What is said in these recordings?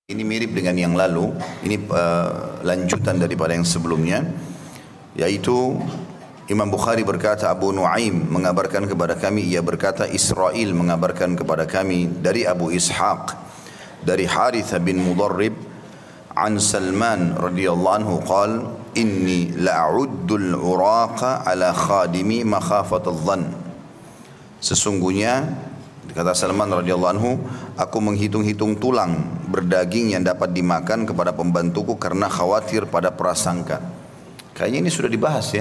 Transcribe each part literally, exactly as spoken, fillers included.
Ini mirip dengan yang lalu, ini uh, lanjutan daripada yang sebelumnya, yaitu Imam Bukhari berkata, Abu Nuaim mengabarkan kepada kami, ia berkata Israel mengabarkan kepada kami dari Abu Ishaq, dari Harithah bin Mudarrib, an Salman radhiyallahu anhu qal, inni la'uddul uraqa ala khadimi makhafatal dhann. Sesungguhnya kata Salman radhiyallahu anhu, aku menghitung-hitung tulang berdaging yang dapat dimakan kepada pembantuku karena khawatir pada prasangka. Kayaknya ini sudah dibahas ya.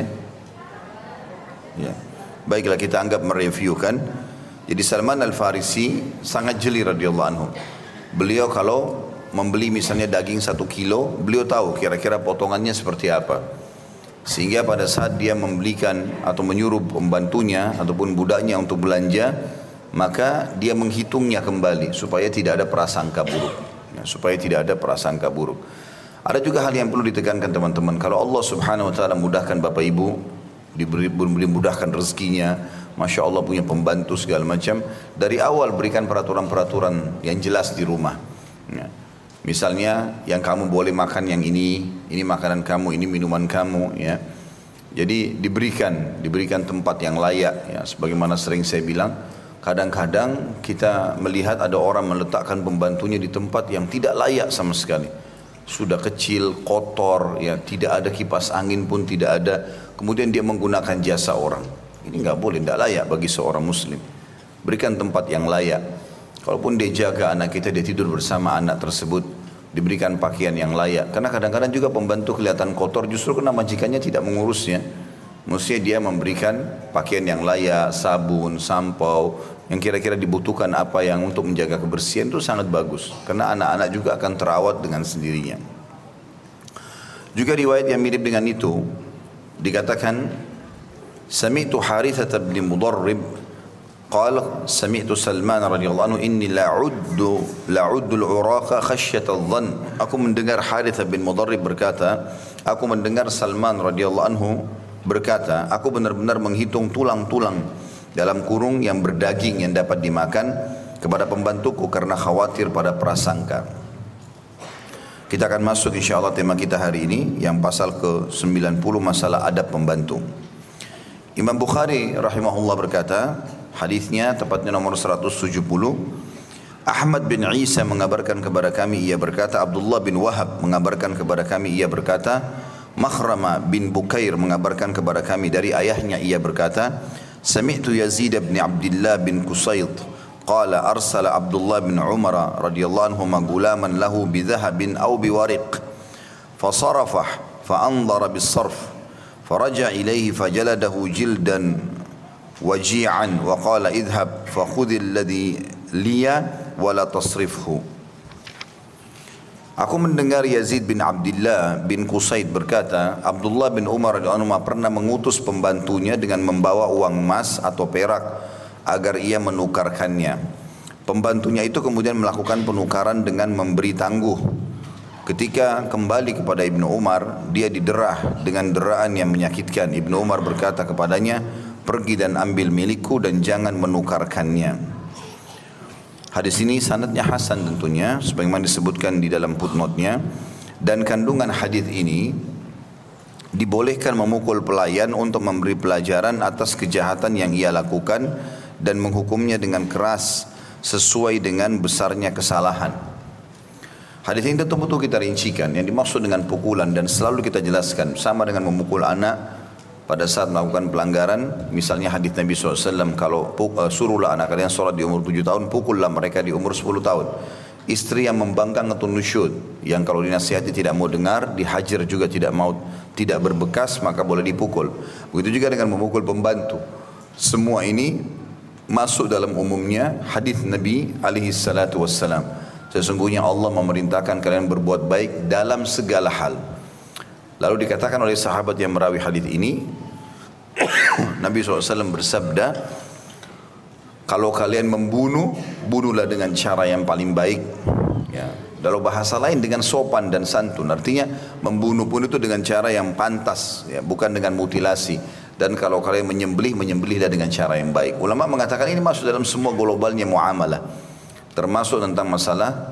Ya. Baiklah, kita anggap mereviewkan. Jadi Salman Al-Farisi sangat jeli radhiyallahu anhu. Beliau kalau membeli misalnya daging satu kilo, beliau tahu kira-kira potongannya seperti apa. Sehingga pada saat dia membelikan atau menyuruh pembantunya ataupun budaknya untuk belanja, maka dia menghitungnya kembali supaya tidak ada prasangka buruk, ya, supaya tidak ada prasangka buruk. Ada juga hal yang perlu ditekankan teman-teman. Kalau Allah Subhanahu Wa Taala mudahkan bapak ibu, diberi mudahkan rezekinya, masya Allah punya pembantu segala macam, dari awal berikan peraturan-peraturan yang jelas di rumah. Ya. Misalnya yang kamu boleh makan yang ini, ini makanan kamu, ini minuman kamu, ya. Jadi diberikan, diberikan tempat yang layak, ya. Sebagaimana sering saya bilang. Kadang-kadang kita melihat ada orang meletakkan pembantunya di tempat yang tidak layak sama sekali. Sudah kecil, kotor, ya, tidak ada kipas angin pun tidak ada. Kemudian dia menggunakan jasa orang. Ini nggak boleh, tidak layak bagi seorang muslim. Berikan tempat yang layak. Kalaupun dia jaga anak kita, dia tidur bersama anak tersebut, diberikan pakaian yang layak. Karena kadang-kadang juga pembantu kelihatan kotor justru karena majikannya tidak mengurusnya. Mestinya dia memberikan pakaian yang layak, sabun, sampau, yang kira-kira dibutuhkan apa yang untuk menjaga kebersihan itu sangat bagus. Karena anak-anak juga akan terawat dengan sendirinya. Juga riwayat yang mirip dengan itu, dikatakan, Sami'tu Harithah bin Mudarrib, qala Sami'tu Salman radhiyallahu anhu, inni la'uddu la'uddu al-uraqa khasyatal dhann. Aku mendengar Harithah bin Mudarrib berkata, aku mendengar Salman radhiyallahu anhu berkata, aku benar-benar menghitung tulang-tulang dalam kurung yang berdaging yang dapat dimakan kepada pembantuku karena khawatir pada prasangka. Kita akan masuk insyaAllah tema kita hari ini yang pasal ke sembilan puluh, masalah adab pembantu. Imam Bukhari rahimahullah berkata, hadisnya tepatnya nomor seratus tujuh puluh, Ahmad bin Isa mengabarkan kepada kami, ia berkata, Abdullah bin Wahab mengabarkan kepada kami, ia berkata, Makhrama bin Bukair mengabarkan kepada kami dari ayahnya, ia berkata, Sami'tu Yazid bin Abdullah bin Qusayt qala arsala Abdullah bin Umar radhiyallahu anhuma gulaman lahu bidhahabin aw biwariq fasarafah fa'andhara bis-sarf faraja ilayhi fajaladahu jildan waji'an wa qala idhhab fakhudh alladhi liya wa la tasrifhu. Aku mendengar Yazid bin Abdullah bin Qusayt berkata, Abdullah bin Umar radhiyallahu anhu pernah mengutus pembantunya dengan membawa uang emas atau perak agar ia menukarkannya. Pembantunya itu kemudian melakukan penukaran dengan memberi tangguh. Ketika kembali kepada Ibnu Umar, dia diderah dengan deraan yang menyakitkan. Ibnu Umar berkata kepadanya, pergi dan ambil milikku dan jangan menukarkannya. Hadis ini sanadnya hasan tentunya, sebagaimana disebutkan di dalam footnote-nya. Dan kandungan hadis ini, dibolehkan memukul pelayan untuk memberi pelajaran atas kejahatan yang ia lakukan dan menghukumnya dengan keras sesuai dengan besarnya kesalahan. Hadis ini tentu betul kita rincikan. Yang dimaksud dengan pukulan dan selalu kita jelaskan, sama dengan memukul anak pada saat melakukan pelanggaran. Misalnya hadis Nabi shallallahu alaihi wasallam, kalau uh, suruhlah anak kalian sholat di umur tujuh tahun, pukullah mereka di umur sepuluh tahun. Istri yang membangkang atau nusyud, yang kalau dinasihati tidak mau dengar, dihajar juga tidak mau, tidak berbekas, maka boleh dipukul. Begitu juga dengan memukul pembantu. Semua ini masuk dalam umumnya hadis Nabi alaihi salatu wassalam. Sesungguhnya Allah memerintahkan kalian berbuat baik dalam segala hal. Lalu dikatakan oleh sahabat yang merawi hadis ini, Nabi shallallahu alaihi wasallam bersabda, kalau kalian membunuh, bunuhlah dengan cara yang paling baik. Ya. Dalam bahasa lain dengan sopan dan santun. Artinya membunuh pun itu dengan cara yang pantas, ya, bukan dengan mutilasi. Dan kalau kalian menyembelih, menyembelihlah dengan cara yang baik. Ulama mengatakan ini masuk dalam semua globalnya muamalah, termasuk tentang masalah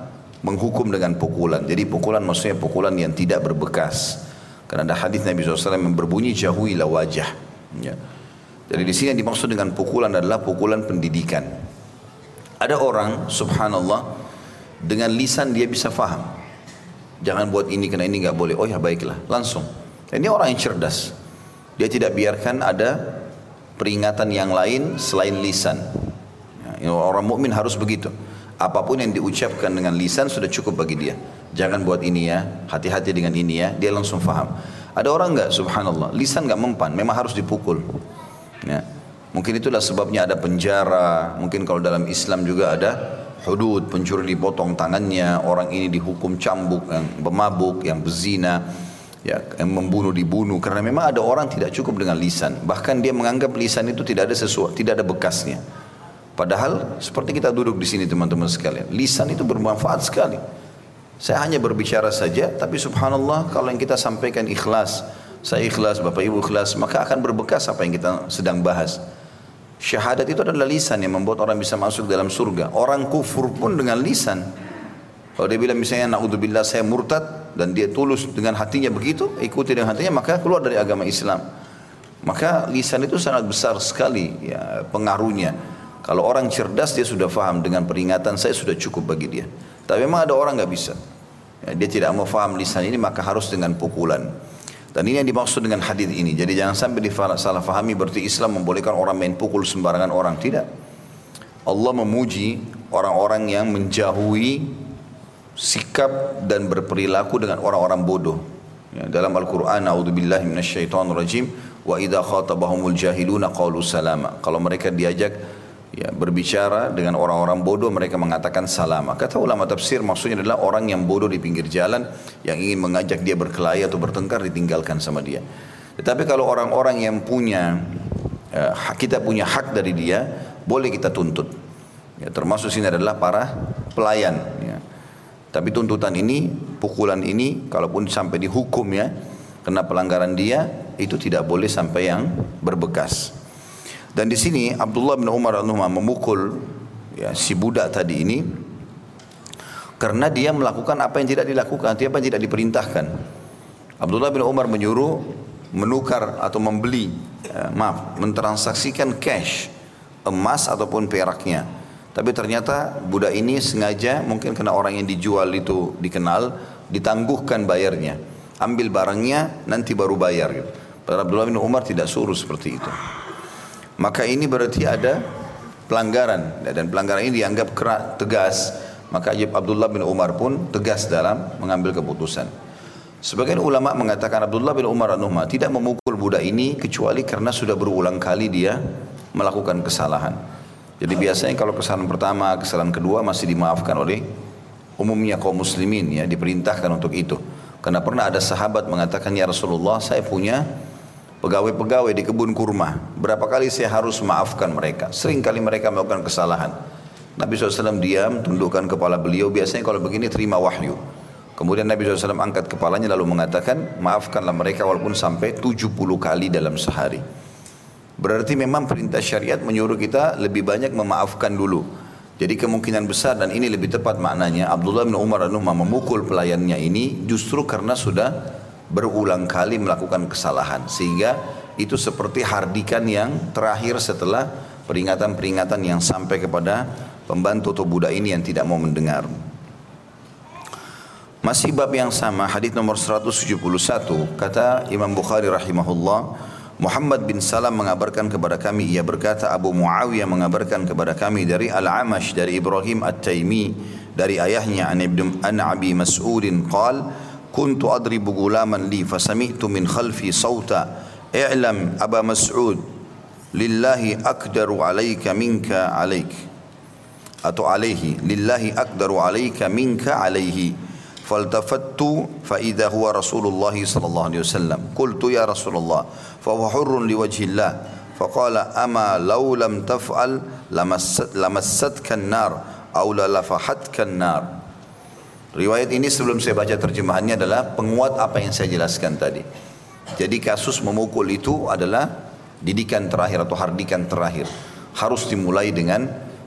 menghukum dengan pukulan. Jadi pukulan maksudnya pukulan yang tidak berbekas. Karena ada hadis Nabi shallallahu alaihi wasallam yang berbunyi jahuilah wajah. Ya. Jadi di sini yang dimaksud dengan pukulan adalah pukulan pendidikan. Ada orang, subhanallah, dengan lisan dia bisa faham. Jangan buat ini karena ini nggak boleh. Oh ya baiklah, langsung. Ini orang yang cerdas. Dia tidak biarkan ada peringatan yang lain selain lisan. Ya, orang mukmin harus begitu. Apapun yang diucapkan dengan lisan sudah cukup bagi dia. Jangan buat ini ya, hati-hati dengan ini ya. Dia langsung faham. Ada orang nggak, subhanallah, lisan nggak mempan, memang harus dipukul. Ya. Mungkin itulah sebabnya ada penjara. Mungkin kalau dalam Islam juga ada hudud, pencuri dipotong tangannya, orang ini dihukum cambuk, yang pemabuk, yang berzina, ya, yang membunuh dibunuh. Karena memang ada orang tidak cukup dengan lisan. Bahkan dia menganggap lisan itu tidak ada sesuatu, tidak ada bekasnya. Padahal seperti kita duduk di sini teman-teman sekalian, lisan itu bermanfaat sekali. Saya hanya berbicara saja, tapi subhanallah kalau yang kita sampaikan ikhlas, saya ikhlas, Bapak Ibu ikhlas, maka akan berbekas apa yang kita sedang bahas. Syahadat itu adalah lisan yang membuat orang bisa masuk dalam surga. Orang kufur pun dengan lisan. Kalau dia bilang misalnya na'udzubillah saya murtad dan dia tulus dengan hatinya begitu, ikuti dengan hatinya, maka keluar dari agama Islam. Maka lisan itu sangat besar sekali ya, pengaruhnya. Kalau orang cerdas dia sudah faham dengan peringatan saya sudah cukup bagi dia. Tapi memang ada orang nggak bisa. Ya, dia tidak mau faham lisan ini maka harus dengan pukulan. Dan ini yang dimaksud dengan hadis ini. Jadi jangan sampai disalah fahami berarti Islam membolehkan orang main pukul sembarangan orang. Tidak. Allah memuji orang-orang yang menjauhi sikap dan berperilaku dengan orang-orang bodoh. Ya, dalam Al-Quran, A'udzubillahi minasyaitonirrajim, wa idza khatabahumul jahiluna qalu salama. Kalau mereka diajak ya, berbicara dengan orang-orang bodoh mereka mengatakan salam. Kata ulama tafsir maksudnya adalah orang yang bodoh di pinggir jalan yang ingin mengajak dia berkelahi atau bertengkar ditinggalkan sama dia. Tetapi kalau orang-orang yang punya eh, kita punya hak dari dia boleh kita tuntut. Ya, termasuk sini adalah para pelayan. Ya. Tapi tuntutan ini, pukulan ini, kalaupun sampai dihukum ya, kena pelanggaran dia itu tidak boleh sampai yang berbekas. Dan di sini Abdullah bin Umar radhiyallahu anhu memukul ya, si budak tadi ini karena dia melakukan apa yang tidak dilakukan, apa yang tidak diperintahkan. Abdullah bin Umar menyuruh menukar atau membeli, ya, maaf, mentransaksikan cash, emas ataupun peraknya. Tapi ternyata budak ini sengaja mungkin karena orang yang dijual itu dikenal, ditangguhkan bayarnya. Ambil barangnya nanti baru bayar. Gitu. Padahal Abdullah bin Umar tidak suruh seperti itu. Maka ini berarti ada pelanggaran dan pelanggaran ini dianggap keras, tegas. Maka Abdullah bin Umar pun tegas dalam mengambil keputusan. Sebagian ulama mengatakan Abdullah bin Umar radhiyallahu anhu tidak memukul budak ini kecuali karena sudah berulang kali dia melakukan kesalahan. Jadi biasanya kalau kesalahan pertama, kesalahan kedua masih dimaafkan oleh umumnya kaum muslimin ya, diperintahkan untuk itu. Karena pernah ada sahabat mengatakan ya Rasulullah saya punya pegawai-pegawai di kebun kurma. Berapa kali saya harus maafkan mereka. Sering kali mereka melakukan kesalahan. Nabi shallallahu alaihi wasallam diam, tundukkan kepala beliau. Biasanya kalau begini terima wahyu. Kemudian Nabi shallallahu alaihi wasallam angkat kepalanya lalu mengatakan, maafkanlah mereka walaupun sampai tujuh puluh kali dalam sehari. Berarti memang perintah syariat menyuruh kita lebih banyak memaafkan dulu. Jadi kemungkinan besar dan ini lebih tepat maknanya, Abdullah bin Umar radhiyallahu anhu memukul pelayannya ini justru karena sudah berulang kali melakukan kesalahan sehingga itu seperti hardikan yang terakhir setelah peringatan-peringatan yang sampai kepada pembantu atau budak ini yang tidak mau mendengar. Masih bab yang sama, hadis nomor seratus tujuh puluh satu, kata Imam Bukhari rahimahullah, Muhammad bin Salam mengabarkan kepada kami, ia berkata Abu Muawiyah mengabarkan kepada kami dari Al-Amash dari Ibrahim At-Taimi dari ayahnya an Ibn an Abi Mas'udin qala كنت أضرب غلاما لي فسمعت من خلفي صوتا اعلم أبا مسعود لله أقدر عليك منك عليك أتو عليه لله أقدر عليك منك عليه فالتفت فإذا هو رسول الله صلى الله عليه وسلم قلت يا رسول الله فهو حر لوجه الله فقال أما لو لم تفعل لمست لمستك النار أو للفحتك النار. Riwayat ini sebelum saya baca terjemahannya adalah penguat apa yang saya jelaskan tadi. Jadi kasus memukul itu adalah didikan terakhir atau hardikan terakhir. Harus dimulai dengan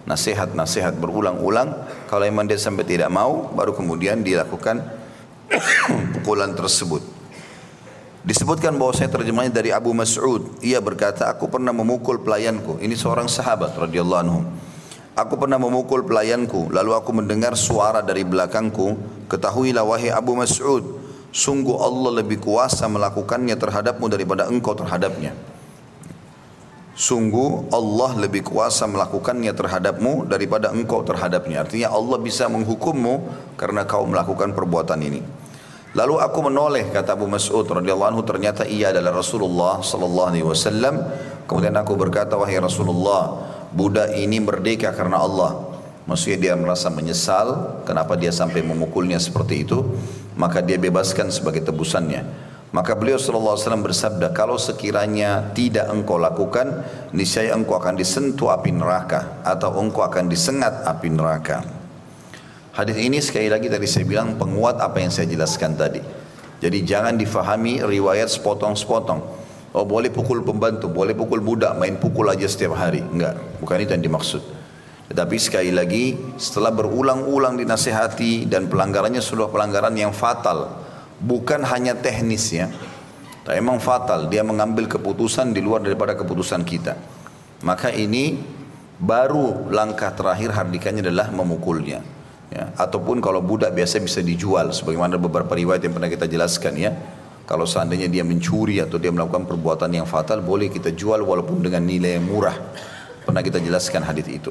nasihat-nasihat berulang-ulang. Kalau memang dia sampai tidak mau, baru kemudian dilakukan pukulan tersebut. Disebutkan bahwa saya terjemahnya dari Abu Mas'ud. Ia berkata, aku pernah memukul pelayanku. Ini seorang sahabat radhiyallahu anhu. Aku pernah memukul pelayanku, lalu aku mendengar suara dari belakangku, ketahuilah wahai Abu Mas'ud, sungguh Allah lebih kuasa melakukannya terhadapmu daripada engkau terhadapnya. Sungguh Allah lebih kuasa melakukannya terhadapmu daripada engkau terhadapnya. Artinya Allah bisa menghukummu karena kau melakukan perbuatan ini. Lalu aku menoleh, kata Abu Mas'ud radhiyallahu anhu, ternyata ia adalah Rasulullah sallallahu alaihi wasallam. Kemudian aku berkata, wahai Rasulullah, budak ini merdeka karena Allah. Maksudnya dia merasa menyesal kenapa dia sampai memukulnya seperti itu, maka dia bebaskan sebagai tebusannya. Maka beliau sallallahu alaihi wasallam bersabda, kalau sekiranya tidak engkau lakukan, niscaya engkau akan disentuh api neraka atau engkau akan disengat api neraka. Hadis ini sekali lagi tadi saya bilang penguat apa yang saya jelaskan tadi. Jadi jangan difahami riwayat sepotong-sepotong. Oh boleh pukul pembantu, boleh pukul budak, main pukul aja setiap hari. Enggak, bukan itu yang dimaksud. Tetapi sekali lagi setelah berulang-ulang dinasihati dan pelanggarannya sudah pelanggaran yang fatal. Bukan hanya teknis ya. Tapi memang fatal, dia mengambil keputusan di luar daripada keputusan kita. Maka ini baru langkah terakhir hardikannya adalah memukulnya. Ya, ataupun kalau budak biasa bisa dijual sebagaimana beberapa riwayat yang pernah kita jelaskan ya. Kalau seandainya dia mencuri atau dia melakukan perbuatan yang fatal, boleh kita jual walaupun dengan nilai yang murah. Pernah kita jelaskan hadis itu.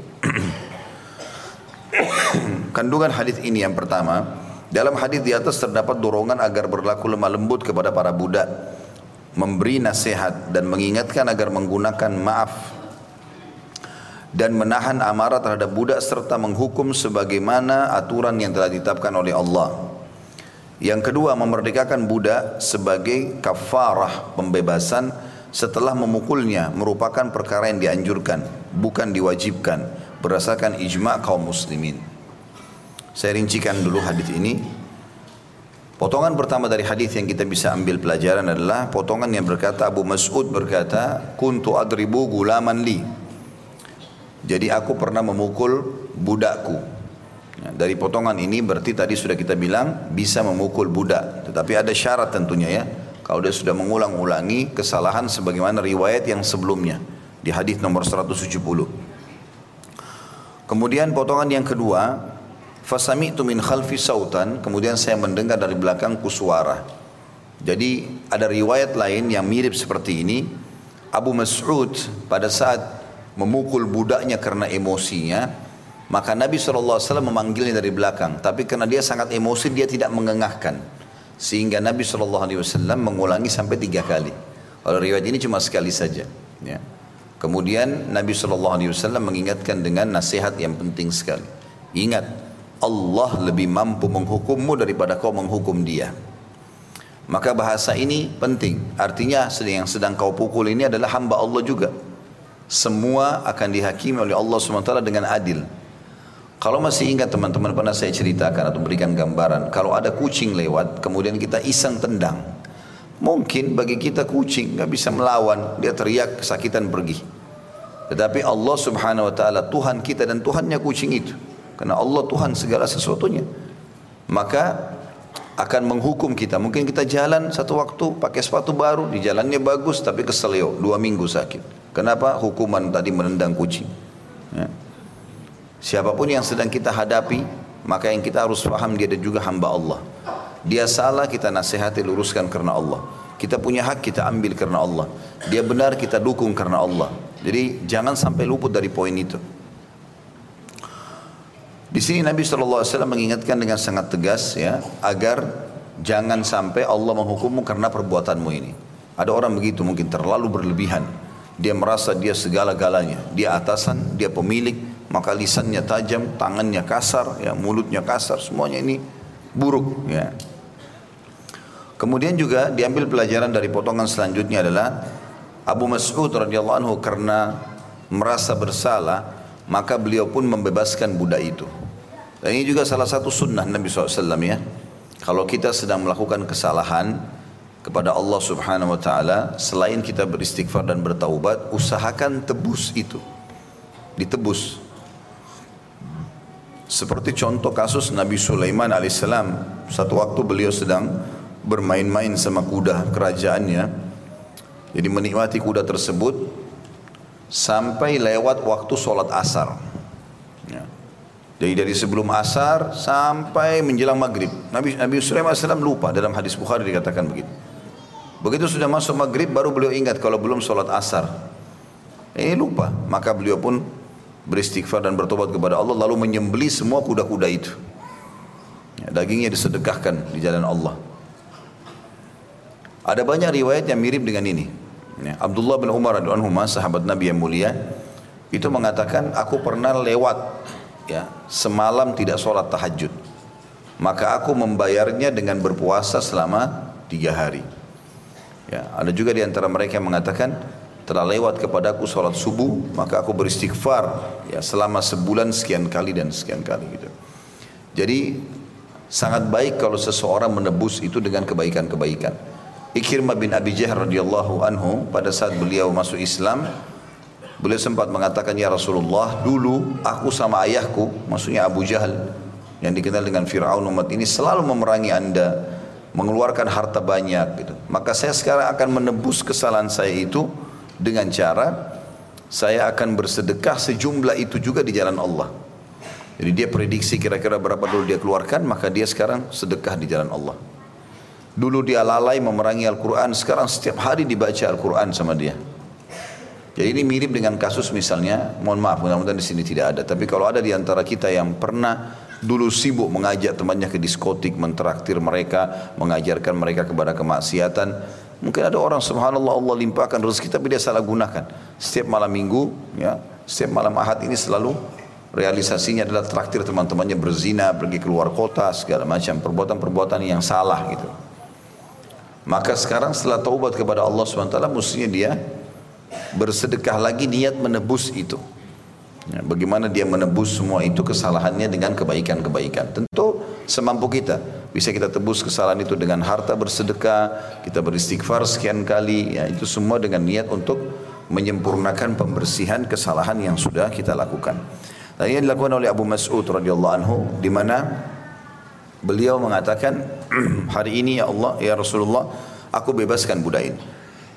Kandungan hadis ini yang pertama, dalam hadis di atas terdapat dorongan agar berlaku lemah lembut kepada para budak, memberi nasihat dan mengingatkan agar menggunakan maaf dan menahan amarah terhadap budak serta menghukum sebagaimana aturan yang telah ditetapkan oleh Allah. Yang kedua, memerdekakan budak sebagai kafarah pembebasan setelah memukulnya merupakan perkara yang dianjurkan, bukan diwajibkan berdasarkan ijma' kaum muslimin. Saya rincikan dulu hadis ini. Potongan pertama dari hadis yang kita bisa ambil pelajaran adalah potongan yang berkata, Abu Mas'ud berkata, kuntu adribu gulaman li. Jadi aku pernah memukul budakku. Ya, dari potongan ini berarti tadi sudah kita bilang bisa memukul budak. Tetapi ada syarat tentunya ya. Kalau dia sudah mengulang-ulangi kesalahan sebagaimana riwayat yang sebelumnya. Di hadis nomor seratus tujuh puluh. Kemudian potongan yang kedua. Fasami'tu min khalfi sautan. Kemudian saya mendengar dari belakangku suara. Jadi ada riwayat lain yang mirip seperti ini. Abu Mas'ud pada saat memukul budaknya karena emosinya, maka Nabi shallallahu alaihi wasallam memanggilnya dari belakang. Tapi karena dia sangat emosi, dia tidak mengengahkan. Sehingga Nabi shallallahu alaihi wasallam mengulangi sampai tiga kali. Kalau riwayat ini cuma sekali saja. Ya. Kemudian Nabi shallallahu alaihi wasallam mengingatkan dengan nasihat yang penting sekali. Ingat, Allah lebih mampu menghukummu daripada kau menghukum dia. Maka bahasa ini penting. Artinya yang sedang kau pukul ini adalah hamba Allah juga. Semua akan dihakimi oleh Allah subhanahu wa taala dengan adil. Kalau masih ingat teman-teman, pernah saya ceritakan atau berikan gambaran, kalau ada kucing lewat kemudian kita iseng tendang, mungkin bagi kita kucing nggak bisa melawan, dia teriak kesakitan pergi. Tetapi Allah subhanahu wa taala Tuhan kita dan Tuhannya kucing itu, karena Allah Tuhan segala sesuatunya, maka akan menghukum kita. Mungkin kita jalan satu waktu pakai sepatu baru, di jalannya bagus tapi keselio, dua minggu sakit. Kenapa? Hukuman tadi menendang kucing. Ya. Siapapun yang sedang kita hadapi, maka yang kita harus paham dia juga hamba Allah. Dia salah, kita nasihati, luruskan karena Allah. Kita punya hak, kita ambil karena Allah. Dia benar, kita dukung karena Allah. Jadi jangan sampai luput dari poin itu. Di sini Nabi shallallahu alaihi wasallam mengingatkan dengan sangat tegas ya, agar jangan sampai Allah menghukummu karena perbuatanmu ini. Ada orang begitu, mungkin terlalu berlebihan. Dia merasa dia segala-galanya, dia atasan, dia pemilik, maka lisannya tajam, tangannya kasar, ya, mulutnya kasar, semuanya ini buruk. Ya. Kemudian juga diambil pelajaran dari potongan selanjutnya adalah Abu Mas'ud radhiyallahu anhu karena merasa bersalah, maka beliau pun membebaskan budak itu. Dan ini juga salah satu sunnah Nabi shallallahu alaihi wasallam ya. Kalau kita sedang melakukan kesalahan kepada Allah subhanahu wa ta'ala, selain kita beristighfar dan bertaubat, usahakan tebus itu, ditebus. Seperti contoh kasus Nabi Sulaiman alaihissalam, satu waktu beliau sedang bermain-main sama kuda kerajaannya, jadi menikmati kuda tersebut sampai lewat waktu sholat asar. Ya. Jadi dari sebelum asar sampai menjelang maghrib. Nabi, Nabi Sulaiman alaihissalam lupa, dalam hadis Bukhari dikatakan begitu. Begitu sudah masuk maghrib baru beliau ingat kalau belum sholat asar. Ini lupa, maka beliau pun beristighfar dan bertobat kepada Allah, lalu menyembelih semua kuda-kuda itu. Ya, dagingnya disedekahkan di jalan Allah. Ada banyak riwayat yang mirip dengan ini. Ya, Abdullah bin Umar radhiyallahu anhu, sahabat Nabi yang mulia, itu mengatakan, aku pernah lewat ya semalam tidak sholat tahajud, maka aku membayarnya dengan berpuasa selama tiga hari. Ya, ada juga di antara mereka yang mengatakan, telah lewat kepadaku sholat subuh, maka aku beristighfar ya selama sebulan sekian kali dan sekian kali gitu. Jadi sangat baik kalau seseorang menebus itu dengan kebaikan-kebaikan. Ikrimah bin Abi Jahl radhiyallahu anhu, pada saat beliau masuk Islam, beliau sempat mengatakan, ya Rasulullah, dulu aku sama ayahku, maksudnya Abu Jahal yang dikenal dengan Fir'aun umat ini, selalu memerangi anda, mengeluarkan harta banyak gitu. Maka saya sekarang akan menebus kesalahan saya itu dengan cara saya akan bersedekah sejumlah itu juga di jalan Allah. Jadi dia prediksi kira-kira berapa dulu dia keluarkan, maka dia sekarang sedekah di jalan Allah. Dulu dia lalai memerangi Al-Quran, sekarang setiap hari dibaca Al-Quran sama dia. Jadi ini mirip dengan kasus misalnya, mohon maaf mudah-mudahan di sini tidak ada, tapi kalau ada di antara kita yang pernah dulu sibuk mengajak temannya ke diskotik, mentraktir mereka, mengajarkan mereka kepada kemaksiatan. Mungkin ada orang subhanallah Allah limpahkan rezeki tapi dia salah gunakan. Setiap malam minggu, ya, setiap malam ahad ini selalu realisasinya adalah traktir teman-temannya berzina, pergi keluar kota, segala macam perbuatan-perbuatan yang salah gitu. Maka sekarang setelah taubat kepada Allah subhanahu wa taala, mestinya dia bersedekah lagi, niat menebus itu. Ya, bagaimana dia menebus semua itu kesalahannya dengan kebaikan-kebaikan. Tentu semampu kita. Bisa kita tebus kesalahan itu dengan harta bersedekah, kita beristighfar sekian kali, ya itu semua dengan niat untuk menyempurnakan pembersihan kesalahan yang sudah kita lakukan. Dan ini dilakukan oleh Abu Mas'ud radhiyallahu anhu, di mana beliau mengatakan, hari ini ya Allah, ya Rasulullah, aku bebaskan budak ini.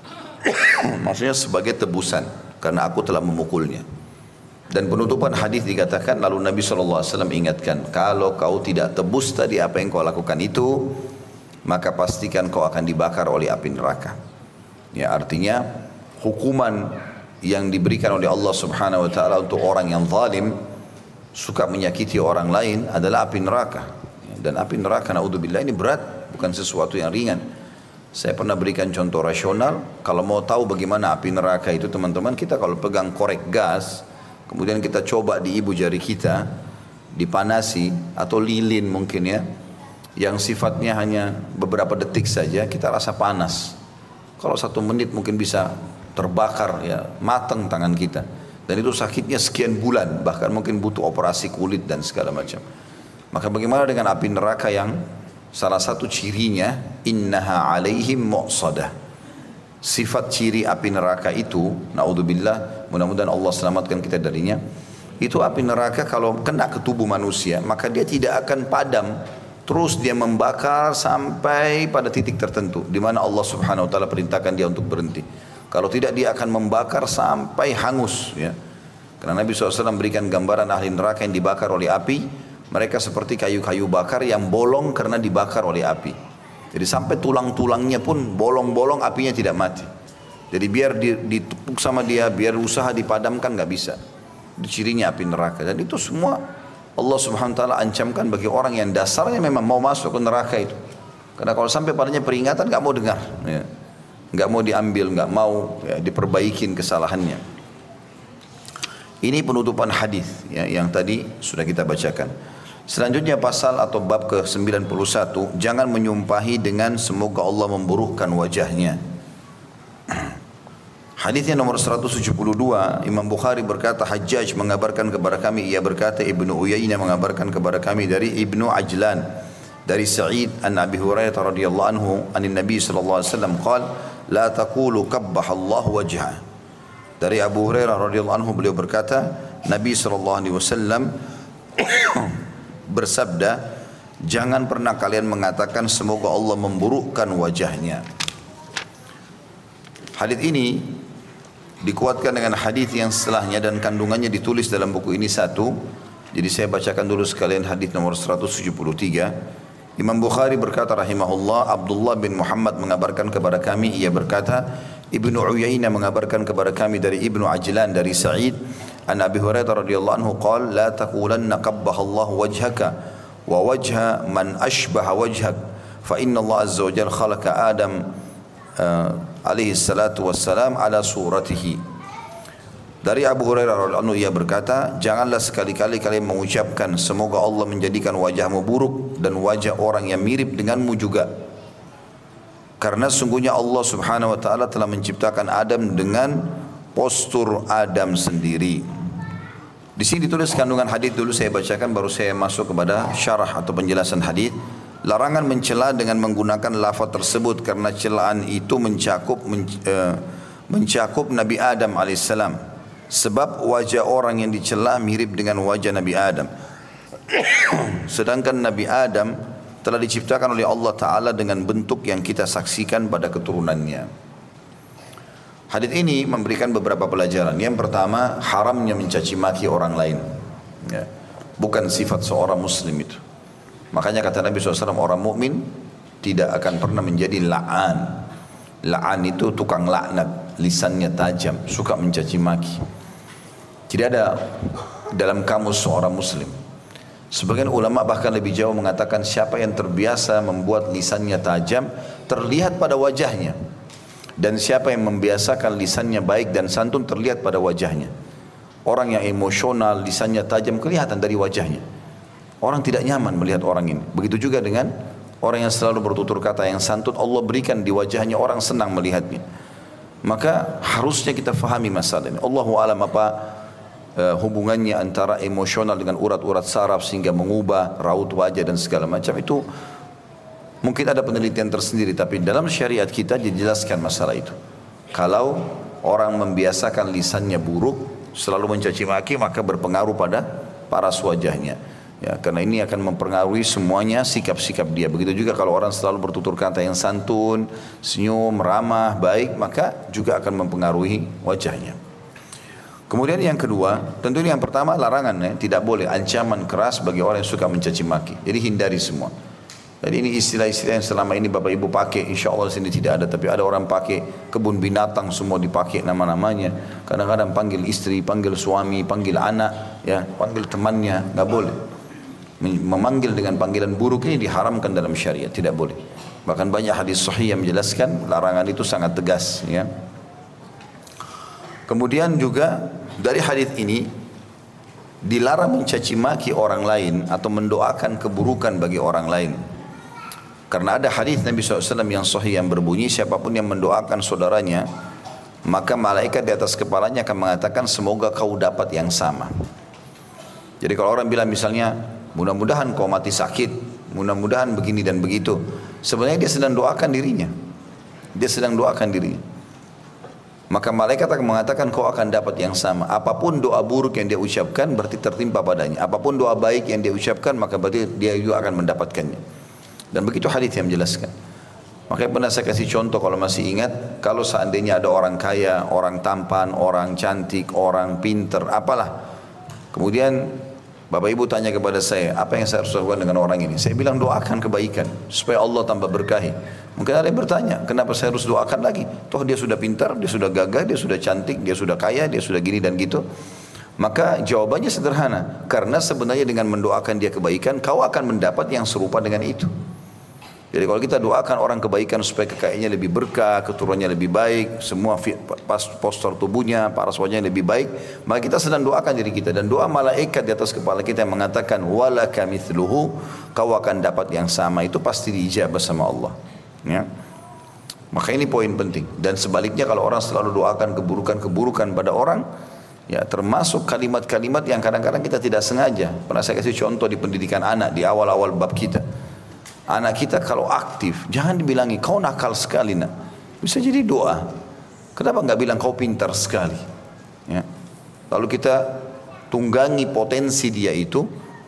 Maksudnya sebagai tebusan karena aku telah memukulnya. Dan penutupan hadis dikatakan, lalu Nabi shallallahu alaihi wasallam ingatkan, kalau kau tidak tebus tadi apa yang kau lakukan itu, maka pastikan kau akan dibakar oleh api neraka. Ya, artinya hukuman yang diberikan oleh Allah subhanahu wa ta'ala untuk orang yang zalim, suka menyakiti orang lain, adalah api neraka. Dan api neraka, naudzubillah, ini berat, bukan sesuatu yang ringan. Saya pernah berikan contoh rasional. Kalau mau tahu bagaimana api neraka itu, teman-teman, kita kalau pegang korek gas, kemudian kita coba di ibu jari kita, dipanasi, atau lilin mungkin ya, yang sifatnya hanya beberapa detik saja, kita rasa panas. Kalau satu menit mungkin bisa terbakar, ya matang tangan kita. Dan itu sakitnya sekian bulan, bahkan mungkin butuh operasi kulit dan segala macam. Maka bagaimana dengan api neraka yang salah satu cirinya, innaha alaihim mu'sadah. Sifat ciri api neraka itu, naudzubillah, mudah-mudahan Allah selamatkan kita darinya. Itu api neraka kalau kena ke tubuh manusia, maka dia tidak akan padam, terus dia membakar sampai pada titik tertentu di mana Allah Subhanahu wa taala perintahkan dia untuk berhenti. Kalau tidak, dia akan membakar sampai hangus, ya. Karena Nabi shallallahu alaihi wasallam berikan gambaran ahli neraka yang dibakar oleh api, mereka seperti kayu-kayu bakar yang bolong karena dibakar oleh api. Jadi sampai tulang-tulangnya pun bolong-bolong, apinya tidak mati. Jadi biar ditepuk sama dia, biar usaha dipadamkan nggak bisa. Itu cirinya api neraka. Dan itu semua Allah Subhanahu wa taala ancamkan bagi orang yang dasarnya memang mau masuk ke neraka itu. Karena kalau sampai padanya peringatan nggak mau dengar, ya. Nggak mau diambil, nggak mau ya, diperbaikin kesalahannya. Ini penutupan hadis ya, yang tadi sudah kita bacakan. Selanjutnya pasal atau bab ke sembilan puluh satu, jangan menyumpahi dengan semoga Allah memburukkan wajahnya. Hadisnya nomor seratus tujuh puluh dua, Imam Bukhari berkata, Hajjaj mengabarkan kepada kami, ia berkata, Ibnu Uyainah mengabarkan kepada kami dari Ibnu Ajlan, dari Sa'id an Abi Hurairah radhiyallahu anhu, anin Nabi sallallahu alaihi wasallam qala, la taqulu qabbahallahu wajhah. Dari Abu Hurairah radhiyallahu anhu beliau berkata, Nabi sallallahu alaihi wasallam bersabda, jangan pernah kalian mengatakan semoga Allah memburukkan wajahnya. Hadis ini dikuatkan dengan hadis yang setelahnya dan kandungannya ditulis dalam buku ini satu. Jadi saya bacakan dulu sekalian hadis nomor seratus tujuh puluh tiga. Imam Bukhari berkata rahimahullah, Abdullah bin Muhammad mengabarkan kepada kami, ia berkata, Ibnu Uyainah mengabarkan kepada kami dari Ibnu Ajlan dari Sa'id an Abi Hurairah radhiyallahu anhu qala la taqulanna qabbahallahu wajhaka wa wajha man ashbaha wajhak fa inna Allah azza wa jalla khalaqa Adam uh, alaihi salatu wassalam ala suratihi. Dari Abu Hurairah radhiyallahu anhu ia berkata, janganlah sekali-kali kalian mengucapkan semoga Allah menjadikan wajahmu buruk dan wajah orang yang mirip denganmu juga. Karena sungguhnya Allah Subhanahu wa taala telah menciptakan Adam dengan postur Adam sendiri. Di sini ditulis kandungan hadis dulu saya bacakan, baru saya masuk kepada syarah atau penjelasan hadis. Larangan mencela dengan menggunakan lafaz tersebut karena celaan itu mencakup men, uh, mencakup Nabi Adam alaihissalam. Sebab wajah orang yang dicela mirip dengan wajah Nabi Adam. Sedangkan Nabi Adam telah diciptakan oleh Allah Ta'ala dengan bentuk yang kita saksikan pada keturunannya. Hadis ini memberikan beberapa pelajaran. Yang pertama, haramnya mencaci maki orang lain. Ya. Bukan sifat seorang muslim itu. Makanya kata Nabi shallallahu alaihi wasallam, orang mukmin tidak akan pernah menjadi la'an. La'an itu tukang laknat, lisannya tajam, suka mencaci maki. Tidak ada dalam kamus seorang muslim. Sebagian ulama bahkan lebih jauh mengatakan siapa yang terbiasa membuat lisannya tajam terlihat pada wajahnya. Dan siapa yang membiasakan lisannya baik dan santun terlihat pada wajahnya. Orang yang emosional, lisannya tajam kelihatan dari wajahnya. Orang tidak nyaman melihat orang ini. Begitu juga dengan orang yang selalu bertutur kata yang santun, Allah berikan di wajahnya, orang senang melihatnya. Maka harusnya kita fahami masalah ini. Allahu a'lam apa Uh, hubungannya antara emosional dengan urat-urat saraf sehingga mengubah raut wajah dan segala macam itu mungkin ada penelitian tersendiri, tapi dalam syariat kita dijelaskan masalah itu. Kalau orang membiasakan lisannya buruk, selalu mencaci maki, maka berpengaruh pada paras wajahnya. Ya, karena ini akan mempengaruhi semuanya sikap-sikap dia. Begitu juga kalau orang selalu bertutur kata yang santun, senyum, ramah, baik, maka juga akan mempengaruhi wajahnya. Kemudian yang kedua, tentu ini yang pertama larangan ya, tidak boleh ancaman keras bagi orang yang suka mencaci maki. Jadi hindari semua. Jadi ini istilah-istilah yang selama ini Bapak Ibu pakai, insya Allah sini tidak ada, tapi ada orang pakai kebun binatang semua dipakai nama-namanya. Kadang-kadang panggil istri, panggil suami, panggil anak, ya, panggil temannya, nggak boleh. Memanggil dengan panggilan buruk ini diharamkan dalam syariat, tidak boleh. Bahkan banyak hadis sahih yang menjelaskan larangan itu sangat tegas, ya. Kemudian juga dari hadis ini dilarang mencaci maki orang lain atau mendoakan keburukan bagi orang lain. Karena ada hadis Nabi shallallahu alaihi wasallam yang sahih yang berbunyi, siapapun yang mendoakan saudaranya, maka malaikat di atas kepalanya akan mengatakan semoga kau dapat yang sama. Jadi kalau orang bilang misalnya mudah-mudahan kau mati sakit, mudah-mudahan begini dan begitu, sebenarnya dia sedang doakan dirinya. Dia sedang doakan dirinya. Maka malaikat akan mengatakan kau akan dapat yang sama. Apapun doa buruk yang dia ucapkan berarti tertimpa padanya. Apapun doa baik yang dia ucapkan maka berarti dia juga akan mendapatkannya. Dan begitu hadis yang menjelaskan. Makanya pernah saya kasih contoh kalau masih ingat, kalau seandainya ada orang kaya, orang tampan, orang cantik, orang pinter, apalah. Kemudian Bapak Ibu tanya kepada saya, apa yang saya harus lakukan dengan orang ini? Saya bilang doakan kebaikan supaya Allah tambah berkahi. Mungkin ada yang bertanya, kenapa saya harus doakan lagi? Toh dia sudah pintar, dia sudah gagah, dia sudah cantik, dia sudah kaya, dia sudah gini dan gitu. Maka jawabannya sederhana, karena sebenarnya dengan mendoakan dia kebaikan, kau akan mendapat yang serupa dengan itu. Jadi kalau kita doakan orang kebaikan supaya kekayaannya lebih berkah, keturunannya lebih baik, semua postur tubuhnya, paras wajahnya lebih baik, maka kita sedang doakan diri kita. Dan doa malaikat di atas kepala kita yang mengatakan walaka mithluhu, kau akan dapat yang sama, itu pasti diijabah sama Allah. Ya. Maka ini poin penting. Dan sebaliknya kalau orang selalu doakan keburukan-keburukan pada orang, ya termasuk kalimat-kalimat yang kadang-kadang kita tidak sengaja. Pernah saya kasih contoh di pendidikan anak di awal-awal bab kita. Anak kita kalau aktif, jangan dibilangi kau nakal sekali nak. Bisa jadi doa. Kenapa enggak bilang kau pintar sekali? Ya. Lalu kita tunggangi potensi dia itu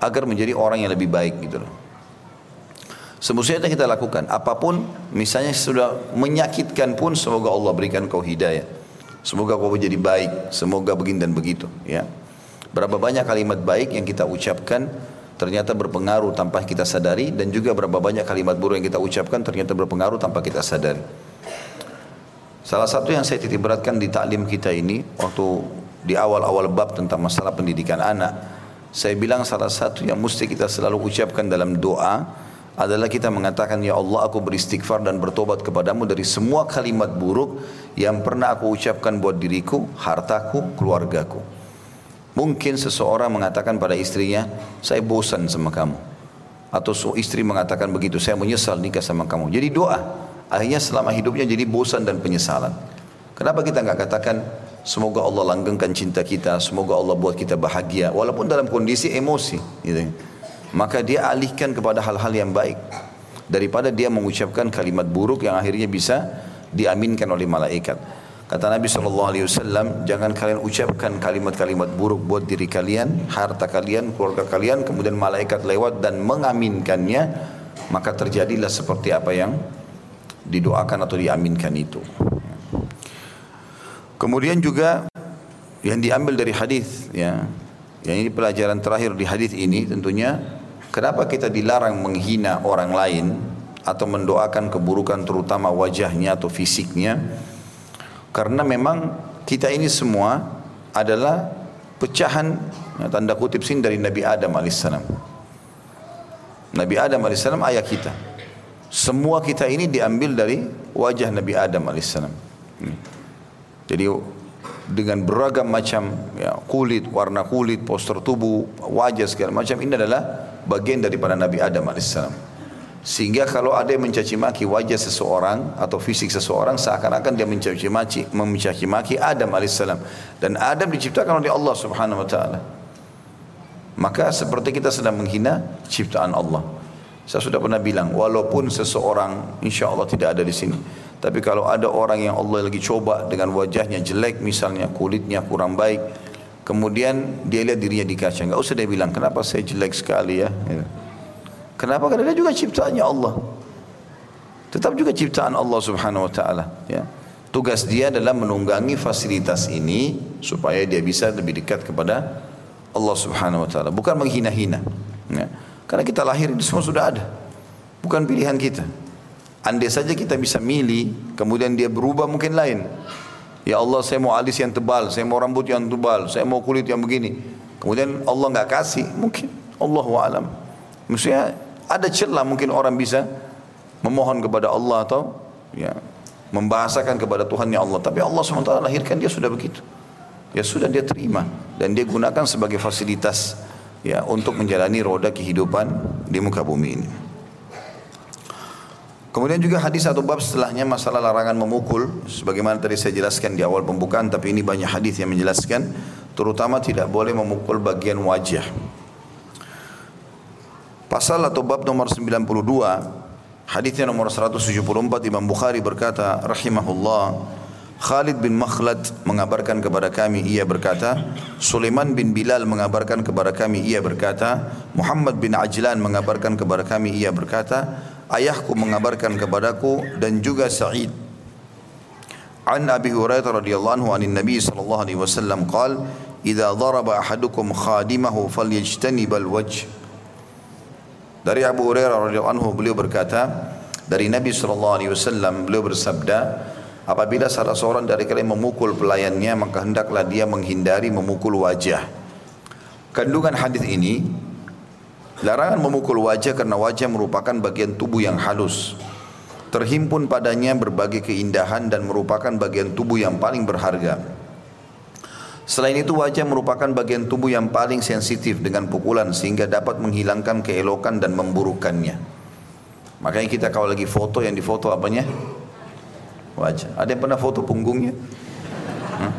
agar menjadi orang yang lebih baik gitu loh. Semestinya kita lakukan apapun, misalnya sudah menyakitkan pun, semoga Allah berikan kau hidayah, semoga kau menjadi baik, semoga begini dan begitu ya. Berapa banyak kalimat baik yang kita ucapkan ternyata berpengaruh tanpa kita sadari, dan juga berapa banyak kalimat buruk yang kita ucapkan ternyata berpengaruh tanpa kita sadari. Salah satu yang saya titik beratkan di taklim kita ini, waktu di awal-awal bab tentang masalah pendidikan anak, saya bilang salah satu yang mesti kita selalu ucapkan dalam doa adalah kita mengatakan, ya Allah, aku beristighfar dan bertobat kepadamu dari semua kalimat buruk yang pernah aku ucapkan buat diriku, hartaku, keluargaku. Mungkin seseorang mengatakan pada istrinya, saya bosan sama kamu. Atau istri mengatakan begitu, saya menyesal nikah sama kamu. Jadi doa, akhirnya selama hidupnya jadi bosan dan penyesalan. Kenapa kita nggak katakan, semoga Allah langgengkan cinta kita, semoga Allah buat kita bahagia, walaupun dalam kondisi emosi gitu. Maka dia alihkan kepada hal-hal yang baik, daripada dia mengucapkan kalimat buruk yang akhirnya bisa diaminkan oleh malaikat. Kata Nabi shallallahu alaihi wasallam, jangan kalian ucapkan kalimat-kalimat buruk buat diri kalian, harta kalian, keluarga kalian, kemudian malaikat lewat dan mengaminkannya, maka terjadilah seperti apa yang didoakan atau diaminkan itu. Kemudian juga yang diambil dari hadis, ya, yang ini pelajaran terakhir di hadis ini tentunya, kenapa kita dilarang menghina orang lain atau mendoakan keburukan terutama wajahnya atau fisiknya? Karena memang kita ini semua adalah pecahan, ya, tanda kutip sini, dari Nabi Adam alaihissalam. Nabi Adam alaihissalam ayah kita. Semua kita ini diambil dari wajah Nabi Adam alaihissalam. Jadi dengan beragam macam, ya, kulit, warna kulit, postur tubuh, wajah segala macam, ini adalah bagian daripada Nabi Adam alaihissalam. Sehingga kalau ada yang mencaci maki wajah seseorang atau fisik seseorang, seakan-akan dia mencaci maki, mencaci maki Adam alaihissalam. Dan Adam diciptakan oleh Allah subhanahu wa ta'ala. Maka seperti kita sedang menghina ciptaan Allah. Saya sudah pernah bilang, walaupun seseorang, insya Allah tidak ada di sini, tapi kalau ada orang yang Allah lagi coba dengan wajahnya jelek, misalnya kulitnya kurang baik, kemudian dia lihat dirinya di kaca, nggak usah dia bilang, kenapa saya jelek sekali ya? Kenapa? Karena dia juga ciptaannya Allah. Tetap juga ciptaan Allah subhanahu wa ta'ala. Ya. Tugas dia adalah menunggangi fasilitas ini supaya dia bisa lebih dekat kepada Allah subhanahu wa ta'ala. Bukan menghina-hina. Ya. Karena kita lahir ini semua sudah ada. Bukan pilihan kita. Andai saja kita bisa milih, kemudian dia berubah mungkin lain. Ya Allah, saya mau alis yang tebal, saya mau rambut yang tebal, saya mau kulit yang begini. Kemudian Allah nggak kasih, mungkin Allahu a'lam. Maksudnya ada celah mungkin orang bisa memohon kepada Allah atau ya, membahasakan kepada Tuhannya Allah. Tapi Allah subhanahu wa taala lahirkan dia sudah begitu. Ya sudah, dia terima dan dia gunakan sebagai fasilitas, ya, untuk menjalani roda kehidupan di muka bumi ini. Kemudian juga hadis atau bab setelahnya masalah larangan memukul, sebagaimana tadi saya jelaskan di awal pembukaan, tapi ini banyak hadis yang menjelaskan, terutama tidak boleh memukul bagian wajah. Pasal atau bab nomor sembilan puluh dua, hadisnya nomor seratus tujuh puluh empat, Imam Bukhari berkata rahimahullah, Khalid bin Makhlad mengabarkan kepada kami, ia berkata, Sulaiman bin Bilal mengabarkan kepada kami, ia berkata, Muhammad bin Ajlan mengabarkan kepada kami, ia berkata, ayahku mengabarkan kepadaku, dan juga Sa'id an Abi Hurairah radhiyallahu anhu anin Nabi sallallahu alaihi wasallam qala, idza daraba ahadukum khadimahu falyajtanibal wajh. Dari Abu Hurairah radhiyallahu anhu, beliau berkata, dari Nabi sallallahu alaihi wasallam, beliau bersabda, apabila salah seorang dari kalian memukul pelayannya, maka hendaklah dia menghindari memukul wajah. Kandungan hadis ini, larangan memukul wajah karena wajah merupakan bagian tubuh yang halus. Terhimpun padanya berbagai keindahan dan merupakan bagian tubuh yang paling berharga. Selain itu, wajah merupakan bagian tubuh yang paling sensitif dengan pukulan sehingga dapat menghilangkan keelokan dan memburukkannya. Makanya kita kalau lagi foto, yang difoto apanya? Wajah. Ada yang pernah foto punggungnya? Hmm?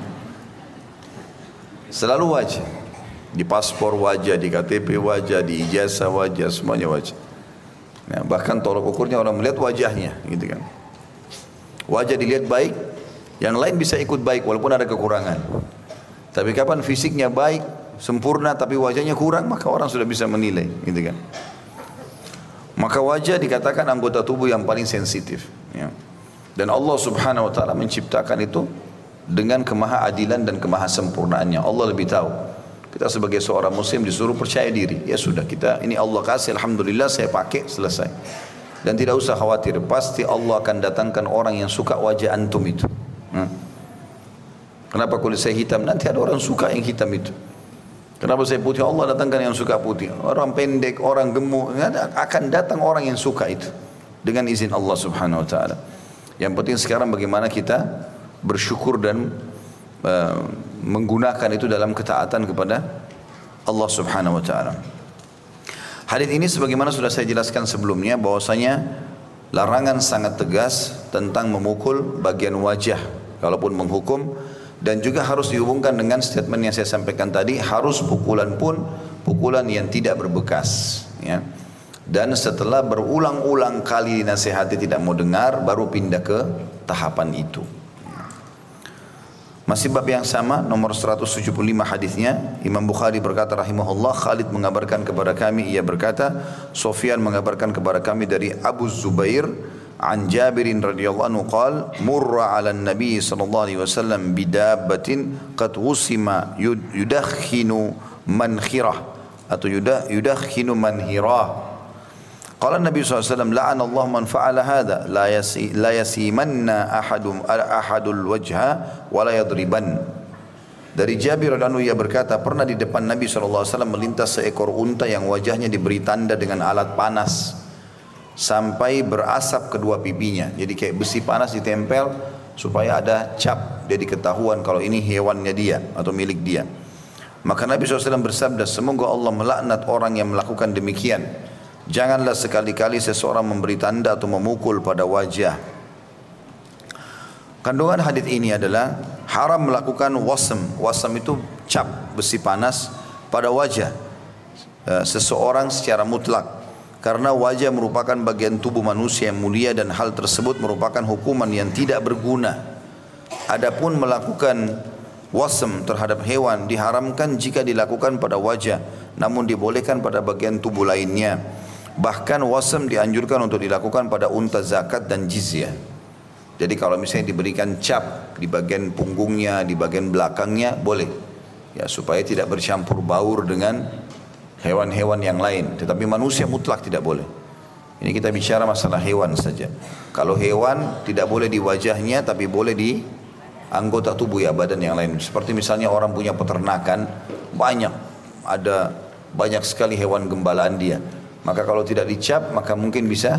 Selalu wajah. Di paspor wajah, di K T P wajah, di ijazah wajah, semuanya wajah. Nah, bahkan tolok ukurnya orang melihat wajahnya, gitu kan. Wajah dilihat baik, yang lain bisa ikut baik walaupun ada kekurangan. Tapi kapan fisiknya baik, sempurna tapi wajahnya kurang, maka orang sudah bisa menilai, gitu kan. Maka wajah dikatakan anggota tubuh yang paling sensitif, ya. Dan Allah Subhanahu wa taala menciptakan itu dengan kemahaadilan dan kemahasempurnaannya. Allah lebih tahu. Kita sebagai seorang muslim disuruh percaya diri. Ya sudah, kita ini Allah kasih, alhamdulillah saya pakai, selesai. Dan tidak usah khawatir, pasti Allah akan datangkan orang yang suka wajah antum itu. Hmm. Kenapa kulit saya hitam? Nanti ada orang suka yang hitam itu. Kenapa saya putih? Allah datangkan yang suka putih. Orang pendek, orang gemuk, akan datang orang yang suka itu dengan izin Allah Subhanahu wa taala. Yang penting sekarang bagaimana kita bersyukur dan uh, menggunakan itu dalam ketaatan kepada Allah Subhanahu wa taala. Hadis ini sebagaimana sudah saya jelaskan sebelumnya, bahwasanya larangan sangat tegas tentang memukul bagian wajah kalaupun menghukum. Dan juga harus dihubungkan dengan statement yang saya sampaikan tadi, harus pukulan pun pukulan yang tidak berbekas, ya. Dan setelah berulang-ulang kali dinasihati tidak mau dengar, baru pindah ke tahapan itu. Masih bab yang sama, nomor seratus tujuh puluh lima hadisnya, Imam Bukhari berkata rahimahullah, Khalid mengabarkan kepada kami, ia berkata, Sufyan mengabarkan kepada kami dari Abu Zubair, عن جابر رضي الله عنه قال مر على النبي صلى الله عليه وسلم بدابة قد وسم يدخن منخرة atau يدخن منهراه قال النبي صلى الله عليه وسلم لعن الله من فعل هذا لا يسيمن أحد أحد الوجه ولا يضربن. Dari Jabir radhiyallahu anhu ia berkata, pernah di depan Nabi shallallahu alaihi wasallam melintas seekor unta yang wajahnya diberi tanda dengan alat panas sampai berasap kedua pipinya. Jadi kayak besi panas ditempel supaya ada cap, jadi ketahuan kalau ini hewannya dia atau milik dia. Maka Nabi shallallahu alaihi wasallam bersabda, semoga Allah melaknat orang yang melakukan demikian. Janganlah sekali-kali seseorang memberi tanda atau memukul pada wajah. Kandungan hadis ini adalah haram melakukan wasm. Wasm itu cap besi panas pada wajah seseorang secara mutlak. Karena wajah merupakan bagian tubuh manusia yang mulia dan hal tersebut merupakan hukuman yang tidak berguna. Adapun melakukan wasm terhadap hewan diharamkan jika dilakukan pada wajah, namun dibolehkan pada bagian tubuh lainnya. Bahkan wasm dianjurkan untuk dilakukan pada unta zakat dan jizyah. Jadi kalau misalnya diberikan cap di bagian punggungnya, di bagian belakangnya, boleh. Ya, supaya tidak bercampur baur dengan hewan-hewan yang lain, tetapi manusia mutlak tidak boleh. Ini kita bicara masalah hewan saja. Kalau hewan tidak boleh di wajahnya, tapi boleh di anggota tubuh ya, badan yang lain. Seperti misalnya orang punya peternakan, banyak, ada banyak sekali hewan gembalaan dia. Maka kalau tidak dicap, maka mungkin bisa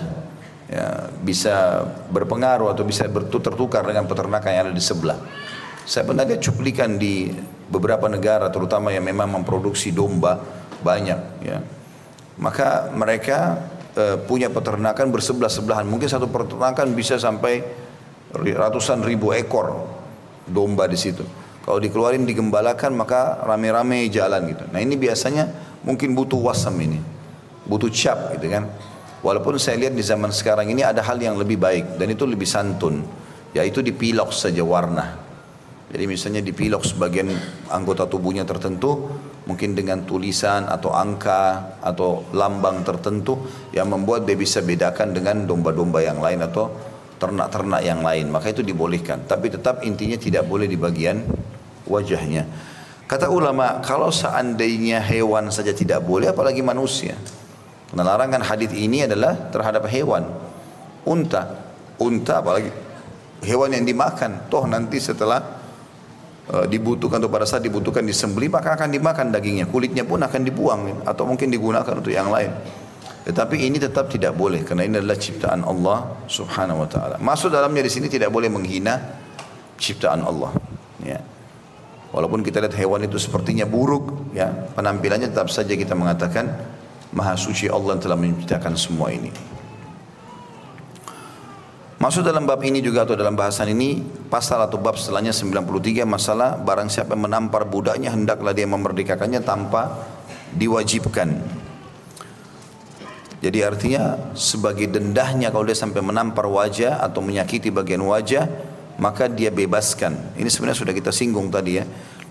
ya, bisa berpengaruh atau bisa tertukar dengan peternakan yang ada di sebelah. Saya pernah lihat cuplikan di beberapa negara, terutama yang memang memproduksi domba, banyak ya. Maka mereka e, punya peternakan bersebelah-sebelahan. Mungkin satu peternakan bisa sampai ratusan ribu ekor domba di situ. Kalau dikeluarin digembalakan maka rame-rame jalan gitu. Nah ini biasanya mungkin butuh wasam ini, butuh cap gitu kan. Walaupun saya lihat di zaman sekarang ini ada hal yang lebih baik dan itu lebih santun, yaitu dipilok saja warna. Jadi misalnya dipilok sebagian anggota tubuhnya tertentu, mungkin dengan tulisan atau angka atau lambang tertentu yang membuat dia bisa bedakan dengan domba-domba yang lain atau ternak-ternak yang lain. Maka itu dibolehkan. Tapi tetap intinya tidak boleh di bagian wajahnya. Kata ulama, kalau seandainya hewan saja tidak boleh, apalagi manusia. Karena larangan hadis ini adalah terhadap hewan. Unta, unta apalagi hewan yang dimakan. Toh nanti setelah dibutuhkan atau pada saat dibutuhkan disembelih maka akan dimakan dagingnya, kulitnya pun akan dibuang atau mungkin digunakan untuk yang lain. Tetapi ini tetap tidak boleh karena ini adalah ciptaan Allah Subhanahu wa taala. Masuk dalamnya di sini tidak boleh menghina ciptaan Allah, ya. Walaupun kita lihat hewan itu sepertinya buruk, ya, penampilannya tetap saja kita mengatakan Maha Suci Allah yang telah menciptakan semua ini. Masuk dalam bab ini juga atau dalam bahasan ini pasal atau bab setelahnya sembilan puluh tiga, masalah barang siapa yang menampar budaknya hendaklah dia memerdekakannya tanpa diwajibkan. Jadi artinya sebagai dendahnya kalau dia sampai menampar wajah atau menyakiti bagian wajah, maka dia bebaskan. Ini sebenarnya sudah kita singgung tadi ya.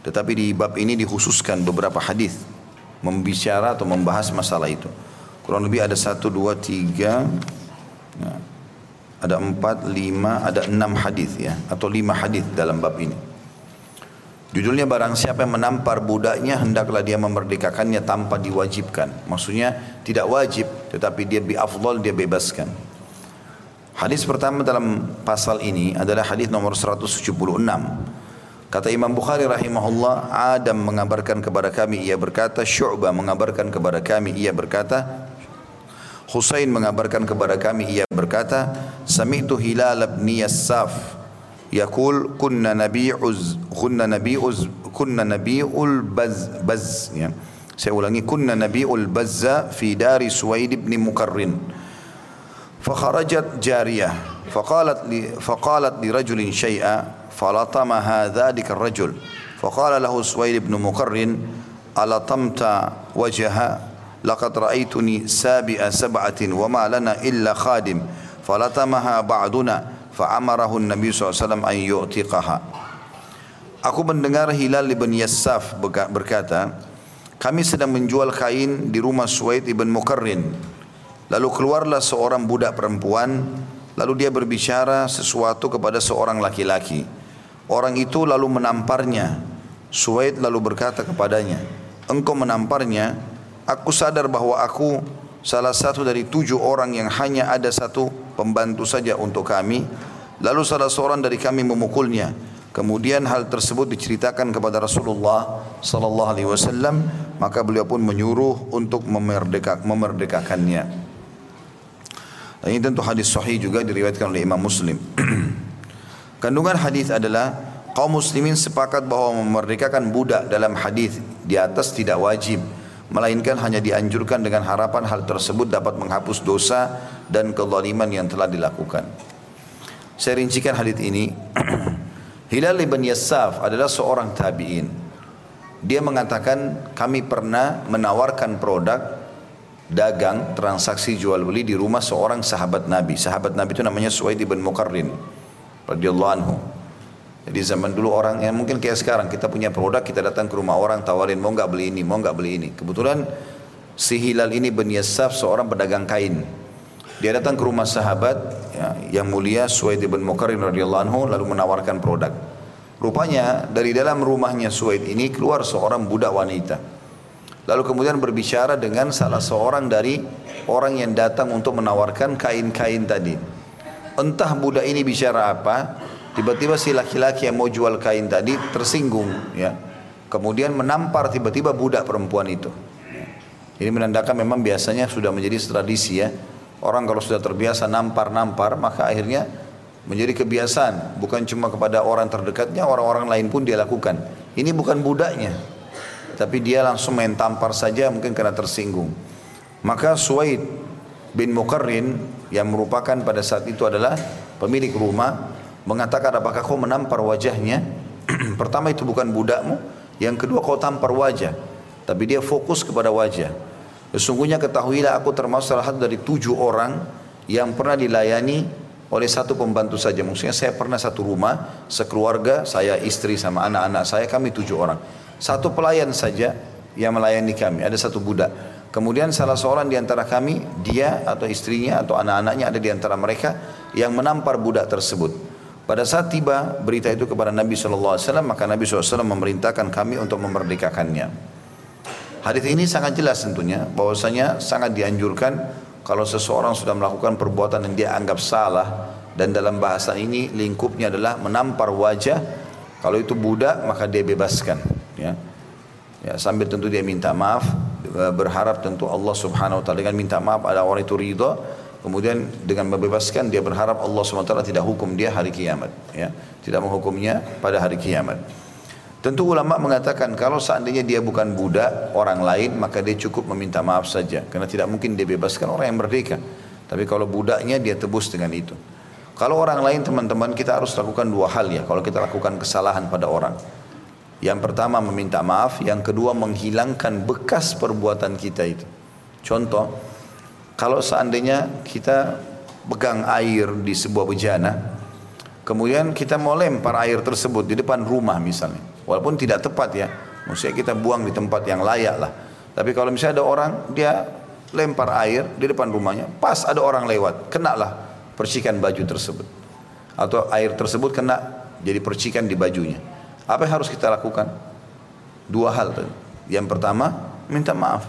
Tetapi di bab ini dikhususkan beberapa hadis membicara atau membahas masalah itu. Kurang lebih ada satu, dua, tiga, ya, ada empat, lima, ada enam hadis ya, atau lima hadis dalam bab ini. Judulnya barang siapa yang menampar budaknya hendaklah dia memerdekakannya tanpa diwajibkan. Maksudnya tidak wajib, tetapi dia bi afdal dia bebaskan. Hadis pertama dalam pasal ini adalah hadis nomor seratus tujuh puluh enam. Kata Imam Bukhari rahimahullah, Adam mengabarkan kepada kami ia berkata, Syu'bah mengabarkan kepada kami ia berkata, Husain mengabarkan kepada kami ia berkata, Sami'tu Hilal ibn Yassaf yaqul kunna nabi'uz kunna nabi'uz kunna nabi'ul baz baz ya. Saya ulangi, kunna nabi'ul bazza fi dari Suwaid ibn Mukarrin. Fakharajat jariyah faqalat li faqalat li rajulin syai'a falatamaha dhalika ar-rajul. Faqala lahu Suwaid ibn Mukarrin alatamta wajha laqad ra'aytuni sabi'a sab'atin wa ma lana illa khadim falatamaha ba'duna fa'amarahu Nabi sallallahu alaihi wasallam an yu'tiqaha. Aku mendengar Hilal ibn Yassaf berkata, kami sedang menjual kain di rumah Suwaid ibn Mukarrin. Lalu keluarlah seorang budak perempuan, lalu dia berbicara sesuatu kepada seorang laki-laki. Orang itu lalu menamparnya. Suwaid lalu berkata kepadanya, engkau menamparnya, aku sadar bahwa aku salah satu dari tujuh orang yang hanya ada satu pembantu saja untuk kami. Lalu salah seorang dari kami memukulnya. Kemudian hal tersebut diceritakan kepada Rasulullah sallallahu alaihi wasallam, maka beliau pun menyuruh untuk memerdeka, memerdekakannya. Dan ini tentu hadis sahih juga diriwayatkan oleh Imam Muslim. Kandungan hadis adalah kaum muslimin sepakat bahwa memerdekakan budak dalam hadis di atas tidak wajib, melainkan hanya dianjurkan dengan harapan hal tersebut dapat menghapus dosa dan kezaliman yang telah dilakukan. Saya rincikan hadis ini. Hilal ibn Yassaf adalah seorang tabi'in. Dia mengatakan kami pernah menawarkan produk dagang transaksi jual beli di rumah seorang sahabat Nabi. Sahabat Nabi itu namanya Suwaid ibn Mukarrin radhiyallahu anhu. Jadi zaman dulu orang yang mungkin kayak sekarang, kita punya produk, kita datang ke rumah orang tawarin mau nggak beli ini, mau nggak beli ini. Kebetulan si Hilal ini bin Yassaf seorang pedagang kain. Dia datang ke rumah sahabat ya, yang mulia Suwaid ibn Mukarrin radhiyallahu anhu lalu menawarkan produk. Rupanya dari dalam rumahnya Suwaid ini keluar seorang budak wanita. Lalu kemudian berbicara dengan salah seorang dari orang yang datang untuk menawarkan kain-kain tadi. Entah budak ini bicara apa, tiba-tiba si laki-laki yang mau jual kain tadi tersinggung ya. Kemudian menampar tiba-tiba budak perempuan itu. Ini menandakan memang biasanya sudah menjadi tradisi ya. Orang kalau sudah terbiasa nampar-nampar maka akhirnya menjadi kebiasaan. Bukan cuma kepada orang terdekatnya, orang-orang lain pun dia lakukan. Ini bukan budaknya, tapi dia langsung main tampar saja mungkin karena tersinggung. Maka Suwaid bin Mukarrin yang merupakan pada saat itu adalah pemilik rumah mengatakan, apakah kau menampar wajahnya? Pertama itu bukan budakmu, yang kedua kau tampar wajah. Tapi dia fokus kepada wajah. Sesungguhnya ketahuilah aku termasuk salah satu dari tujuh orang yang pernah dilayani oleh satu pembantu saja. Maksudnya saya pernah satu rumah, sekeluarga, saya istri sama anak-anak saya, kami tujuh orang. Satu pelayan saja yang melayani kami, ada satu budak. Kemudian salah seorang di antara kami, dia atau istrinya atau anak-anaknya ada di antara mereka yang menampar budak tersebut. Pada saat tiba berita itu kepada Nabi shallallahu alaihi wasallam, maka Nabi shallallahu alaihi wasallam memerintahkan kami untuk memerdekakannya. Hadis ini sangat jelas tentunya, bahwasanya sangat dianjurkan kalau seseorang sudah melakukan perbuatan yang dia anggap salah, dan dalam bahasan ini lingkupnya adalah menampar wajah. Kalau itu budak maka dia bebaskan. Ya, ya sambil tentu dia minta maaf, berharap tentu Allah subhanahu wa ta'ala dengan minta maaf ada orang itu ridha. Kemudian dengan membebaskan dia berharap Allah subhanahu wa taala tidak hukum dia hari kiamat, ya, tidak menghukumnya pada hari kiamat. Tentu ulama mengatakan kalau seandainya dia bukan budak orang lain maka dia cukup meminta maaf saja, karena tidak mungkin dia bebaskan orang yang merdeka. Tapi kalau budaknya dia tebus dengan itu. Kalau orang lain teman-teman kita harus lakukan dua hal ya kalau kita lakukan kesalahan pada orang. Yang pertama meminta maaf, yang kedua menghilangkan bekas perbuatan kita itu. Contoh, kalau seandainya kita pegang air di sebuah bejana, kemudian kita mau lempar air tersebut di depan rumah misalnya. Walaupun tidak tepat ya, maksudnya kita buang di tempat yang layak lah. Tapi kalau misalnya ada orang, dia lempar air di depan rumahnya, pas ada orang lewat, kenalah percikan baju tersebut. Atau air tersebut kena jadi percikan di bajunya. Apa yang harus kita lakukan? Dua hal tadi. Yang pertama, minta maaf.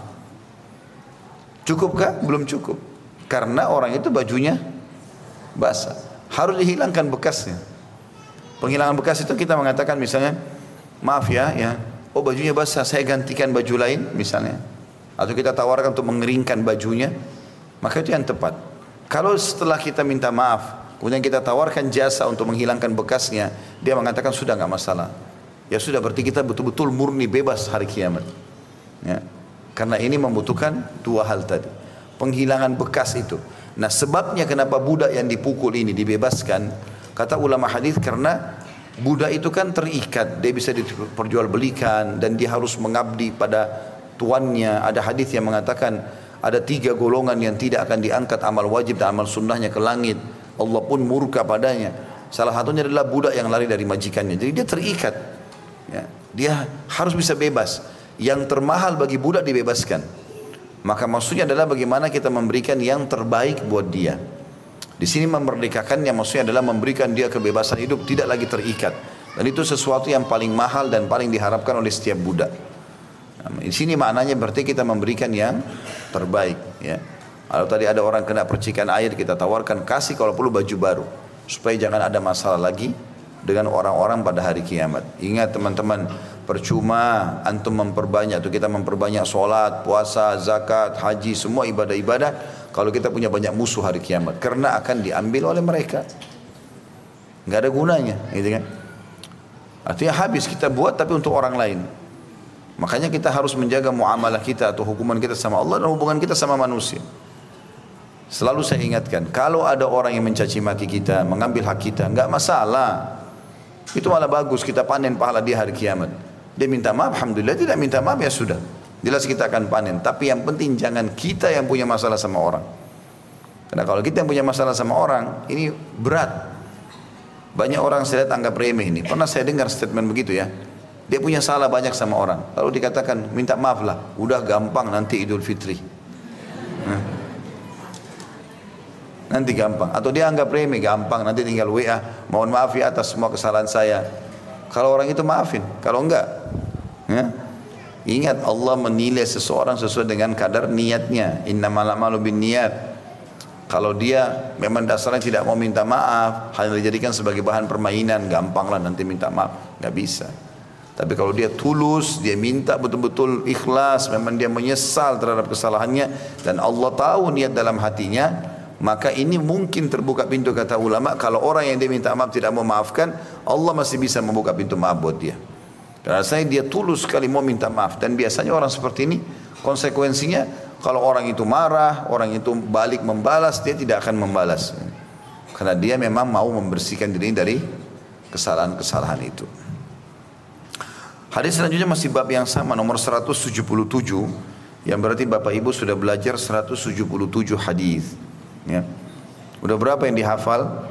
Cukupkah? Belum cukup. Karena orang itu bajunya basah. Harus dihilangkan bekasnya. Penghilangan bekas itu kita mengatakan misalnya, maaf ya, ya, oh bajunya basah, saya gantikan baju lain misalnya. Atau kita tawarkan untuk mengeringkan bajunya, maka itu yang tepat. Kalau setelah kita minta maaf, kemudian kita tawarkan jasa untuk menghilangkan bekasnya, dia mengatakan sudah nggak masalah. Ya sudah, berarti kita betul-betul murni bebas hari kiamat. Ya. Karena ini membutuhkan dua hal tadi. Penghilangan bekas itu. Nah sebabnya kenapa budak yang dipukul ini dibebaskan, kata ulama hadis, karena budak itu kan terikat, dia bisa diperjualbelikan dan dia harus mengabdi pada tuannya. Ada hadis yang mengatakan ada tiga golongan yang tidak akan diangkat amal wajib dan amal sunnahnya ke langit. Allah pun murka padanya. Salah satunya adalah budak yang lari dari majikannya. Jadi dia terikat. Ya, dia harus bisa bebas. Yang termahal bagi budak dibebaskan. Maka maksudnya adalah bagaimana kita memberikan yang terbaik buat dia. Di sini memerdekakannya maksudnya adalah memberikan dia kebebasan hidup, tidak lagi terikat. Dan itu sesuatu yang paling mahal dan paling diharapkan oleh setiap budak. Nah, di sini maknanya berarti kita memberikan yang terbaik. Ya. Kalau tadi ada orang kena percikan air, kita tawarkan kasih kalau perlu baju baru, supaya jangan ada masalah lagi dengan orang-orang pada hari kiamat. Ingat teman-teman, percuma antum memperbanyak atau kita memperbanyak solat, puasa, zakat, haji, semua ibadah-ibadah kalau kita punya banyak musuh hari kiamat, karena akan diambil oleh mereka. Nggak ada gunanya, gitu kan? Artinya habis kita buat tapi untuk orang lain. Makanya kita harus menjaga muamalah kita atau hubungan kita sama Allah dan hubungan kita sama manusia. Selalu saya ingatkan, kalau ada orang yang mencaci maki kita, mengambil hak kita, nggak masalah. Itu malah bagus, kita panen pahala dia hari kiamat. Dia minta maaf, alhamdulillah. Tidak minta maaf, ya sudah, jelas kita akan panen. Tapi yang penting jangan kita yang punya masalah sama orang. Karena kalau kita yang punya masalah sama orang, ini berat. Banyak orang saya lihat anggap remeh ini. Pernah saya dengar statement begitu ya, dia punya salah banyak sama orang, lalu dikatakan minta maaf lah, udah gampang nanti Idul Fitri. Nah, nanti gampang. Atau dia anggap remeh, gampang nanti tinggal W A, mohon maaf ya atas semua kesalahan saya. Kalau orang itu maafin, kalau enggak ya. Ingat, Allah menilai seseorang sesuai dengan kadar niatnya. Innamal a'malu binniyat. Kalau dia memang dasarnya tidak mau minta maaf, hanya dijadikan sebagai bahan permainan, gampang lah nanti minta maaf, nggak bisa. Tapi kalau dia tulus, dia minta betul-betul ikhlas, memang dia menyesal terhadap kesalahannya dan Allah tahu niat dalam hatinya, maka ini mungkin terbuka pintu, kata ulama. Kalau orang yang dia minta maaf tidak mau maafkan, Allah masih bisa membuka pintu maaf buat dia. Karena saya dia tulus sekali mau minta maaf. Dan biasanya orang seperti ini konsekuensinya, kalau orang itu marah, orang itu balik membalas, dia tidak akan membalas. Karena dia memang mau membersihkan diri dari kesalahan-kesalahan itu. Hadis selanjutnya masih bab yang sama, nomor seratus tujuh puluh tujuh, yang berarti Bapak Ibu sudah belajar seratus tujuh puluh tujuh hadis. Ya. Udah berapa yang dihafal?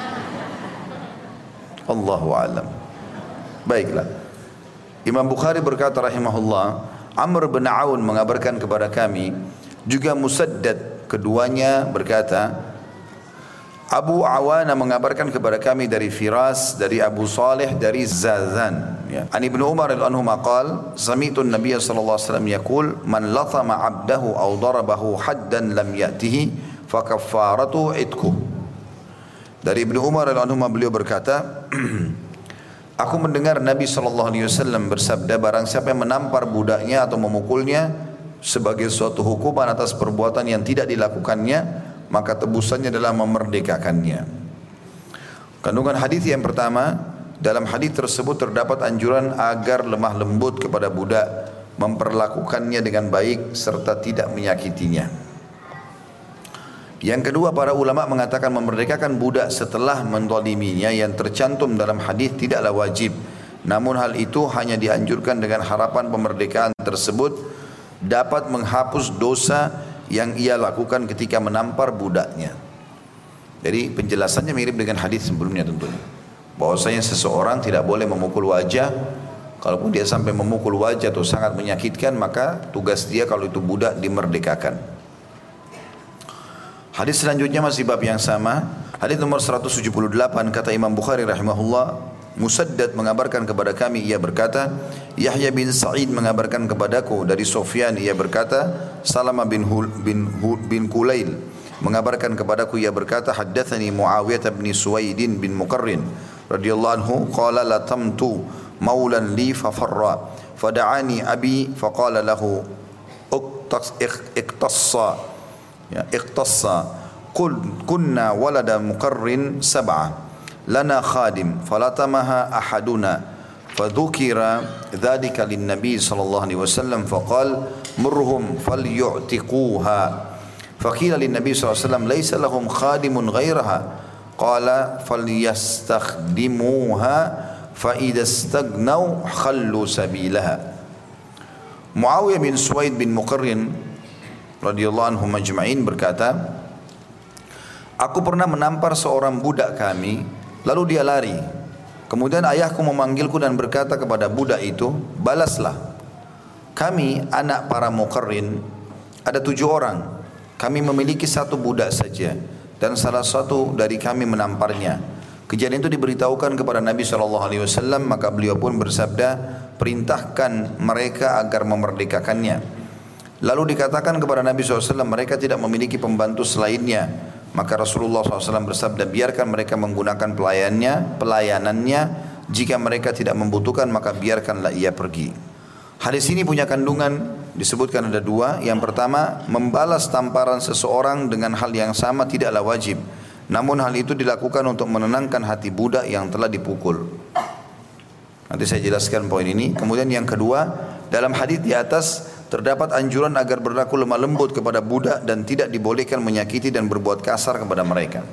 Allahu a'lam. Baiklah. Imam Bukhari berkata rahimahullah, Amr bin Aun mengabarkan kepada kami, juga Musaddad, keduanya berkata, Abu Awana mengabarkan kepada kami dari Firas, dari Abu Saleh, dari Zazan. Ya. An Ibnu Umar radhiyallahu anhu qala, sami'tu an-nabiy sallallahu alaihi wasallam yaqul, man latama 'abdahu aw darabahu haddan lam ya'tihi fa kaffaratu itqu. Dari Ibnu Umar radhiyallahu anhu beliau berkata, aku mendengar Nabi sallallahu alaihi wasallam bersabda, barang siapa yang menampar budaknya atau memukulnya sebagai suatu hukuman atas perbuatan yang tidak dilakukannya, maka tebusannya adalah memerdekakannya. Kandungan hadis yang pertama, dalam hadis tersebut terdapat anjuran agar lemah lembut kepada budak, memperlakukannya dengan baik serta tidak menyakitinya. Yang kedua, para ulama mengatakan memerdekakan budak setelah menzaliminya yang tercantum dalam hadis tidaklah wajib. Namun hal itu hanya dianjurkan dengan harapan pemerdekaan tersebut dapat menghapus dosa yang ia lakukan ketika menampar budaknya. Jadi penjelasannya mirip dengan hadis sebelumnya tentunya. Bahwasanya seseorang tidak boleh memukul wajah Kalaupun dia sampai memukul wajah atau sangat menyakitkan, maka tugas dia kalau itu budak dimerdekakan. Hadis selanjutnya masih bab yang sama. Hadis nomor seratus tujuh puluh delapan, kata Imam Bukhari rahimahullah, Musaddad mengabarkan kepada kami, ia berkata, Yahya bin Sa'id mengabarkan kepadaku dari Sufyan, ia berkata, Salama bin Hul, bin, Hul, bin Kulail mengabarkan kepadaku, ia berkata, Haddathani Muawiyah bin Suwaidin bin Muqarrin radhiyallahu anhu qala latamtu maulan li fafarra fada'ani abi faqala lahu iqtassa ya iqtassa qul kunna walada Muqarrin sab'a lana khadim falatamaha ahaduna fadhukira dhalika linnabi sallallahu alaihi wasallam faqala murhum falyu'tiquha faqila linnabi sallallahu alaihi wasallam laysa lahum khadimun ghairaha qala falyastakhdimuha fa idza istaghnau khallu sabilaha. Muawiyah bin Suwaid bin Muqarrin radhiyallahu anhu majma'in berkata, aku pernah menampar seorang budak kami, lalu dia lari. Kemudian ayahku memanggilku dan berkata kepada budak itu, balaslah. Kami anak para Muqarrin ada tujuh orang. Kami memiliki satu budak saja dan salah satu dari kami menamparnya. Kejadian itu diberitahukan kepada Nabi shallallahu alaihi wasallam, maka beliau pun bersabda, perintahkan mereka agar memerdekakannya. Lalu dikatakan kepada Nabi shallallahu alaihi wasallam, mereka tidak memiliki pembantu selainnya. Maka Rasulullah shallallahu alaihi wasallam bersabda, biarkan mereka menggunakan pelayannya, pelayanannya. Jika mereka tidak membutuhkan, maka biarkanlah ia pergi. Hadis ini punya kandungan, disebutkan ada dua. Yang pertama, membalas tamparan seseorang dengan hal yang sama tidaklah wajib. Namun hal itu dilakukan untuk menenangkan hati budak yang telah dipukul. Nanti saya jelaskan poin ini. Kemudian yang kedua, dalam hadis di atas terdapat anjuran agar berlaku lemah lembut kepada budak dan tidak dibolehkan menyakiti dan berbuat kasar kepada mereka.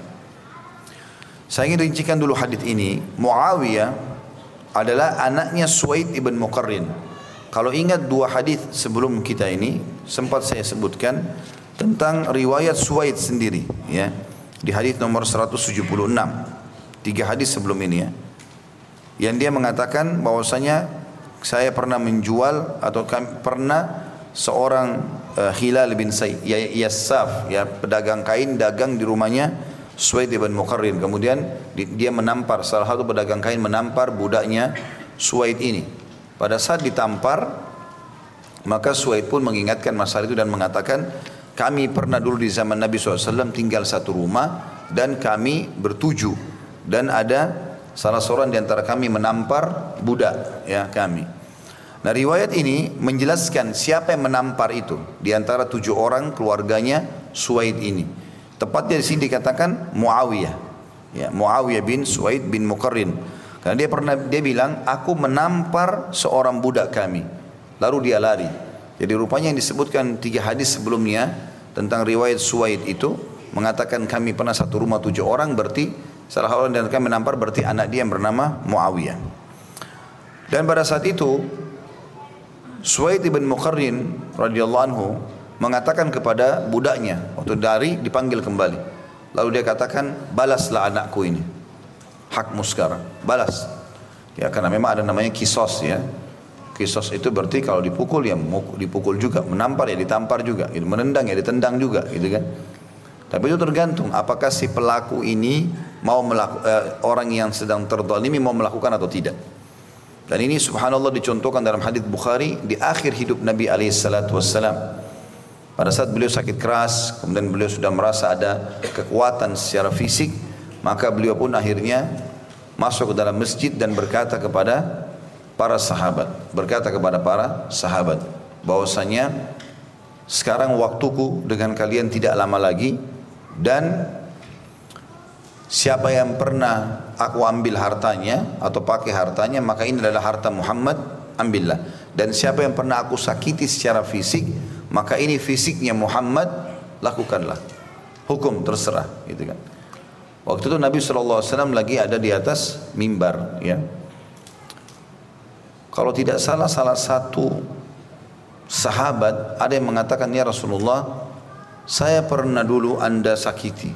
Saya ingin rincikan dulu hadis ini. Muawiyah adalah anaknya Suwaid ibn Muqarrin. Kalau ingat dua hadis sebelum kita ini, sempat saya sebutkan tentang riwayat Suwaid sendiri, ya. Di hadis nomor seratus tujuh puluh enam, tiga hadis sebelum ini, ya, yang dia mengatakan bahwasanya saya pernah menjual atau pernah seorang uh, Hilal bin Sayyid Yassaf, ya, pedagang kain, dagang di rumahnya Suwaid ibn Muqarrin. Kemudian di, dia menampar, salah satu pedagang kain menampar budaknya Suwaid ini. Pada saat ditampar, maka Suwaid pun mengingatkan masalah itu dan mengatakan, kami pernah dulu di zaman Nabi shallallahu alaihi wasallam tinggal satu rumah dan kami bertujuh, dan ada salah seorang di antara kami menampar budak, ya, kami. Nah, riwayat ini menjelaskan siapa yang menampar itu di antara tujuh orang keluarganya Suwaid ini. Tepatnya di sini dikatakan Muawiyah, ya, Muawiyah bin Suwaid bin Muqarrin. Karena dia pernah dia bilang, aku menampar seorang budak kami, lalu dia lari. Jadi rupanya yang disebutkan tiga hadis sebelumnya tentang riwayat Suwaid itu mengatakan kami pernah satu rumah tujuh orang, berarti salah orang dan kami menampar berarti anak dia yang bernama Muawiyah. Dan pada saat itu Suwaid ibn Muqarrin radhiyallahu anhu mengatakan kepada budaknya waktu dari dipanggil kembali, lalu dia katakan, balaslah anakku ini, hakmu sekarang, balas. Ya, karena memang ada namanya kisos, ya. Kisos itu berarti kalau dipukul ya dipukul juga, menampar ya ditampar juga, gitu. Menendang ya ditendang juga, gitu kan. Tapi itu tergantung apakah si pelaku ini mau melaku, eh, orang yang sedang terzalimi mau melakukan atau tidak. Dan ini subhanallah dicontohkan dalam hadis Bukhari di akhir hidup Nabi alaihi salatu wassalam. Pada saat beliau sakit keras, kemudian beliau sudah merasa ada kekuatan secara fisik, maka beliau pun akhirnya masuk ke dalam masjid dan berkata kepada para sahabat, berkata kepada para sahabat bahwasanya sekarang waktuku dengan kalian tidak lama lagi, dan siapa yang pernah aku ambil hartanya atau pakai hartanya, maka ini adalah harta Muhammad, ambillah. Dan siapa yang pernah aku sakiti secara fisik, maka ini fisiknya Muhammad, lakukanlah. Hukum terserah, gitu kan. Waktu itu Nabi shallallahu alaihi wasallam lagi ada di atas mimbar, ya. Kalau tidak salah salah satu sahabat ada yang mengatakan, ya Rasulullah, saya pernah dulu anda sakiti.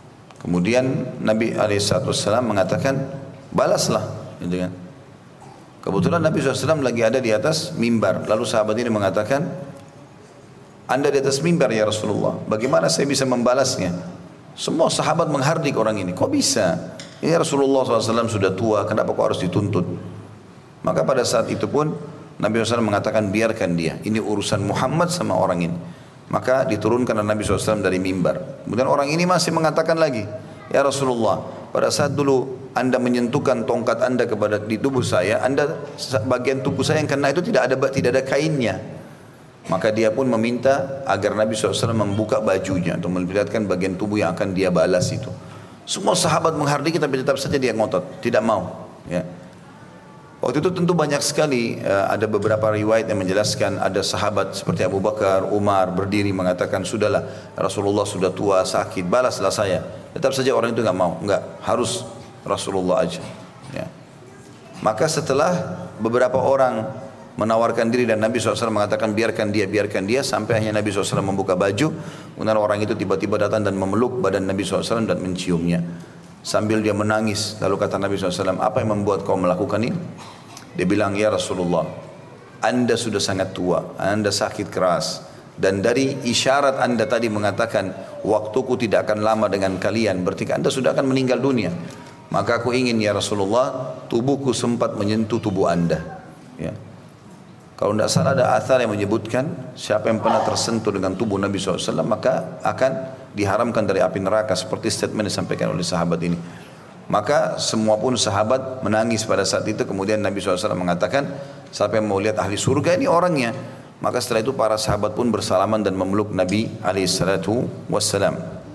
Kemudian Nabi alaihi wasallam mengatakan, balaslah, gitu kan. Kebetulan Nabi shallallahu alaihi wasallam lagi ada di atas mimbar. Lalu sahabat ini mengatakan, Anda di atas mimbar ya Rasulullah, bagaimana saya bisa membalasnya? Semua sahabat menghardik orang ini. Kok bisa? Ini Rasulullah shallallahu alaihi wasallam sudah tua, kenapa kok harus dituntut? Maka pada saat itu pun Nabi shallallahu alaihi wasallam mengatakan, biarkan dia, ini urusan Muhammad sama orang ini. Maka diturunkan Nabi shallallahu alaihi wasallam dari mimbar. Kemudian orang ini masih mengatakan lagi, ya Rasulullah, pada saat dulu Anda menyentuhkan tongkat Anda kepada di tubuh saya, Anda bagian tubuh saya yang kena itu tidak ada tidak ada kainnya. Maka dia pun meminta agar Nabi shallallahu alaihi wasallam membuka bajunya untuk melihatkan bagian tubuh yang akan dia balas itu. Semua sahabat menghardik tapi tetap saja dia ngotot, tidak mau. Ya. Waktu itu tentu banyak sekali ada beberapa riwayat yang menjelaskan ada sahabat seperti Abu Bakar, Umar berdiri mengatakan sudahlah Rasulullah sudah tua sakit balaslah saya. Tetap saja orang itu nggak mau, nggak harus Rasulullah aja. Ya. Maka setelah beberapa orang menawarkan diri dan Nabi shallallahu alaihi wasallam mengatakan biarkan dia, biarkan dia sampai hanya Nabi shallallahu alaihi wasallam membuka baju, kemudian orang itu tiba-tiba datang dan memeluk badan Nabi shallallahu alaihi wasallam dan menciumnya. Sambil dia menangis, lalu kata Nabi shallallahu alaihi wasallam, apa yang membuat kau melakukan ini? Dia bilang, ya Rasulullah, Anda sudah sangat tua, Anda sakit keras, dan dari isyarat Anda tadi mengatakan, waktuku tidak akan lama dengan kalian, berarti Anda sudah akan meninggal dunia. Maka aku ingin ya Rasulullah, tubuhku sempat menyentuh tubuh Anda. Ya. Kalau tidak salah ada athar yang menyebutkan, siapa yang pernah tersentuh dengan tubuh Nabi shallallahu alaihi wasallam, maka akan diharamkan dari api neraka, seperti statement yang disampaikan oleh sahabat ini. Maka semua pun sahabat menangis pada saat itu. Kemudian Nabi shallallahu alaihi wasallam mengatakan, siapa yang mau lihat ahli surga ini orangnya. Maka setelah itu para sahabat pun bersalaman dan memeluk Nabi alaihi salatu wassalam.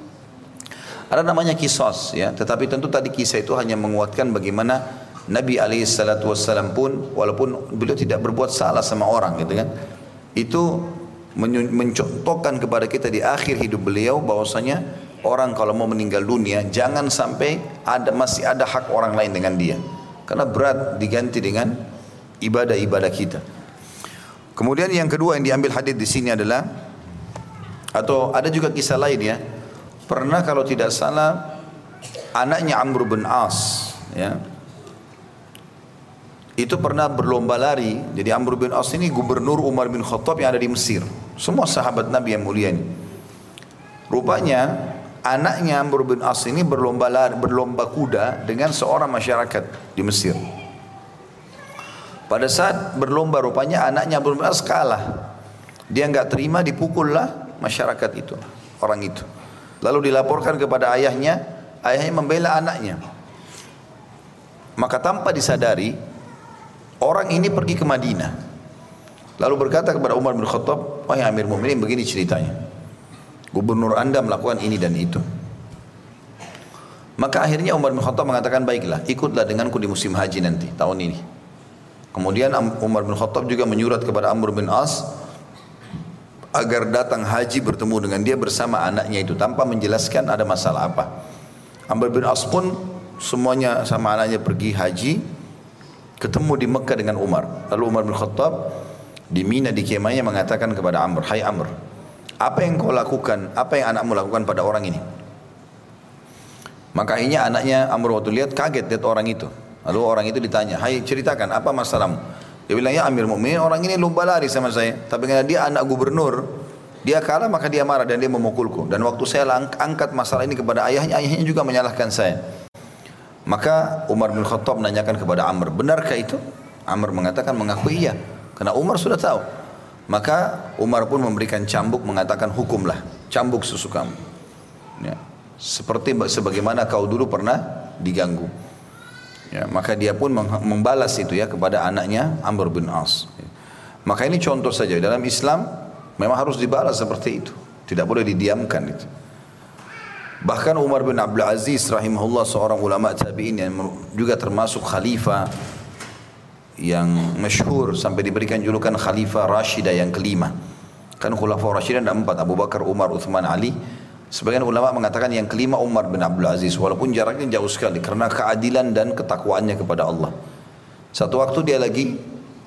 Ada namanya kisos ya, tetapi tentu tadi kisah itu hanya menguatkan bagaimana Nabi alaihi salatu wassalam pun walaupun beliau tidak berbuat salah sama orang gitu kan, itu mencontohkan kepada kita di akhir hidup beliau bahwasanya orang kalau mau meninggal dunia jangan sampai ada masih ada hak orang lain dengan dia, karena berat diganti dengan ibadah-ibadah kita. Kemudian yang kedua yang diambil hadis di sini adalah, atau ada juga kisah lain ya, pernah kalau tidak salah anaknya Amr bin As ya, itu pernah berlomba lari. Jadi Amr bin As ini gubernur Umar bin Khattab yang ada di Mesir, semua sahabat Nabi yang mulia ini. Rupanya anaknya Amr bin As ini berlomba lari, berlomba kuda dengan seorang masyarakat di Mesir. Pada saat berlomba rupanya anaknya Amr bin As kalah. Dia enggak terima, dipukullah masyarakat itu, orang itu. Lalu dilaporkan kepada ayahnya, ayahnya membela anaknya. Maka tanpa disadari, orang ini pergi ke Madinah. Lalu berkata kepada Umar bin Khattab, wahai Amir Mu'minin, begini ceritanya. Gubernur Anda melakukan ini dan itu. Maka akhirnya Umar bin Khattab mengatakan, baiklah, ikutlah denganku di musim haji nanti, tahun ini. Kemudian Umar bin Khattab juga menyurat kepada Amr bin As agar datang haji bertemu dengan dia bersama anaknya itu, tanpa menjelaskan ada masalah apa. Amr bin As pun semuanya sama anaknya pergi haji, ketemu di Mekah dengan Umar. Lalu Umar bin Khattab di Mina di kemahnya mengatakan kepada Amr, hai Amr, apa yang kau lakukan, apa yang anakmu lakukan pada orang ini? Maka akhirnya anaknya Amr waktu lihat kaget lihat orang itu. Lalu orang itu ditanya, hai ceritakan apa masalahmu? Dia bilang, ya Amir Mu'minin, orang ini lomba lari sama saya, tapi karena dia anak gubernur, dia kalah maka dia marah dan dia memukulku. Dan waktu saya angkat masalah ini kepada ayahnya, ayahnya juga menyalahkan saya. Maka Umar bin Khattab menanyakan kepada Amr, benarkah itu? Amr mengatakan, mengakui iya, karena Umar sudah tahu. Maka Umar pun memberikan cambuk, mengatakan hukumlah, cambuk sesukamu. Ya. Seperti sebagaimana kau dulu pernah diganggu. Ya, maka dia pun membalas itu ya kepada anaknya Amr bin As. Maka ini contoh saja, dalam Islam memang harus dibalas seperti itu, tidak boleh didiamkan itu. Bahkan Umar bin Abdul Aziz rahimahullah, seorang ulama tabi'in yang juga termasuk khalifah yang masyhur sampai diberikan julukan Khalifah Rashidah yang kelima. Kan Khulafaur Rashidah ada empat, Abu Bakar, Umar, Uthman, Ali. Sebagian ulama mengatakan yang kelima Umar bin Abdul Aziz, walaupun jaraknya jauh sekali karena keadilan dan ketakwaannya kepada Allah. Satu waktu dia lagi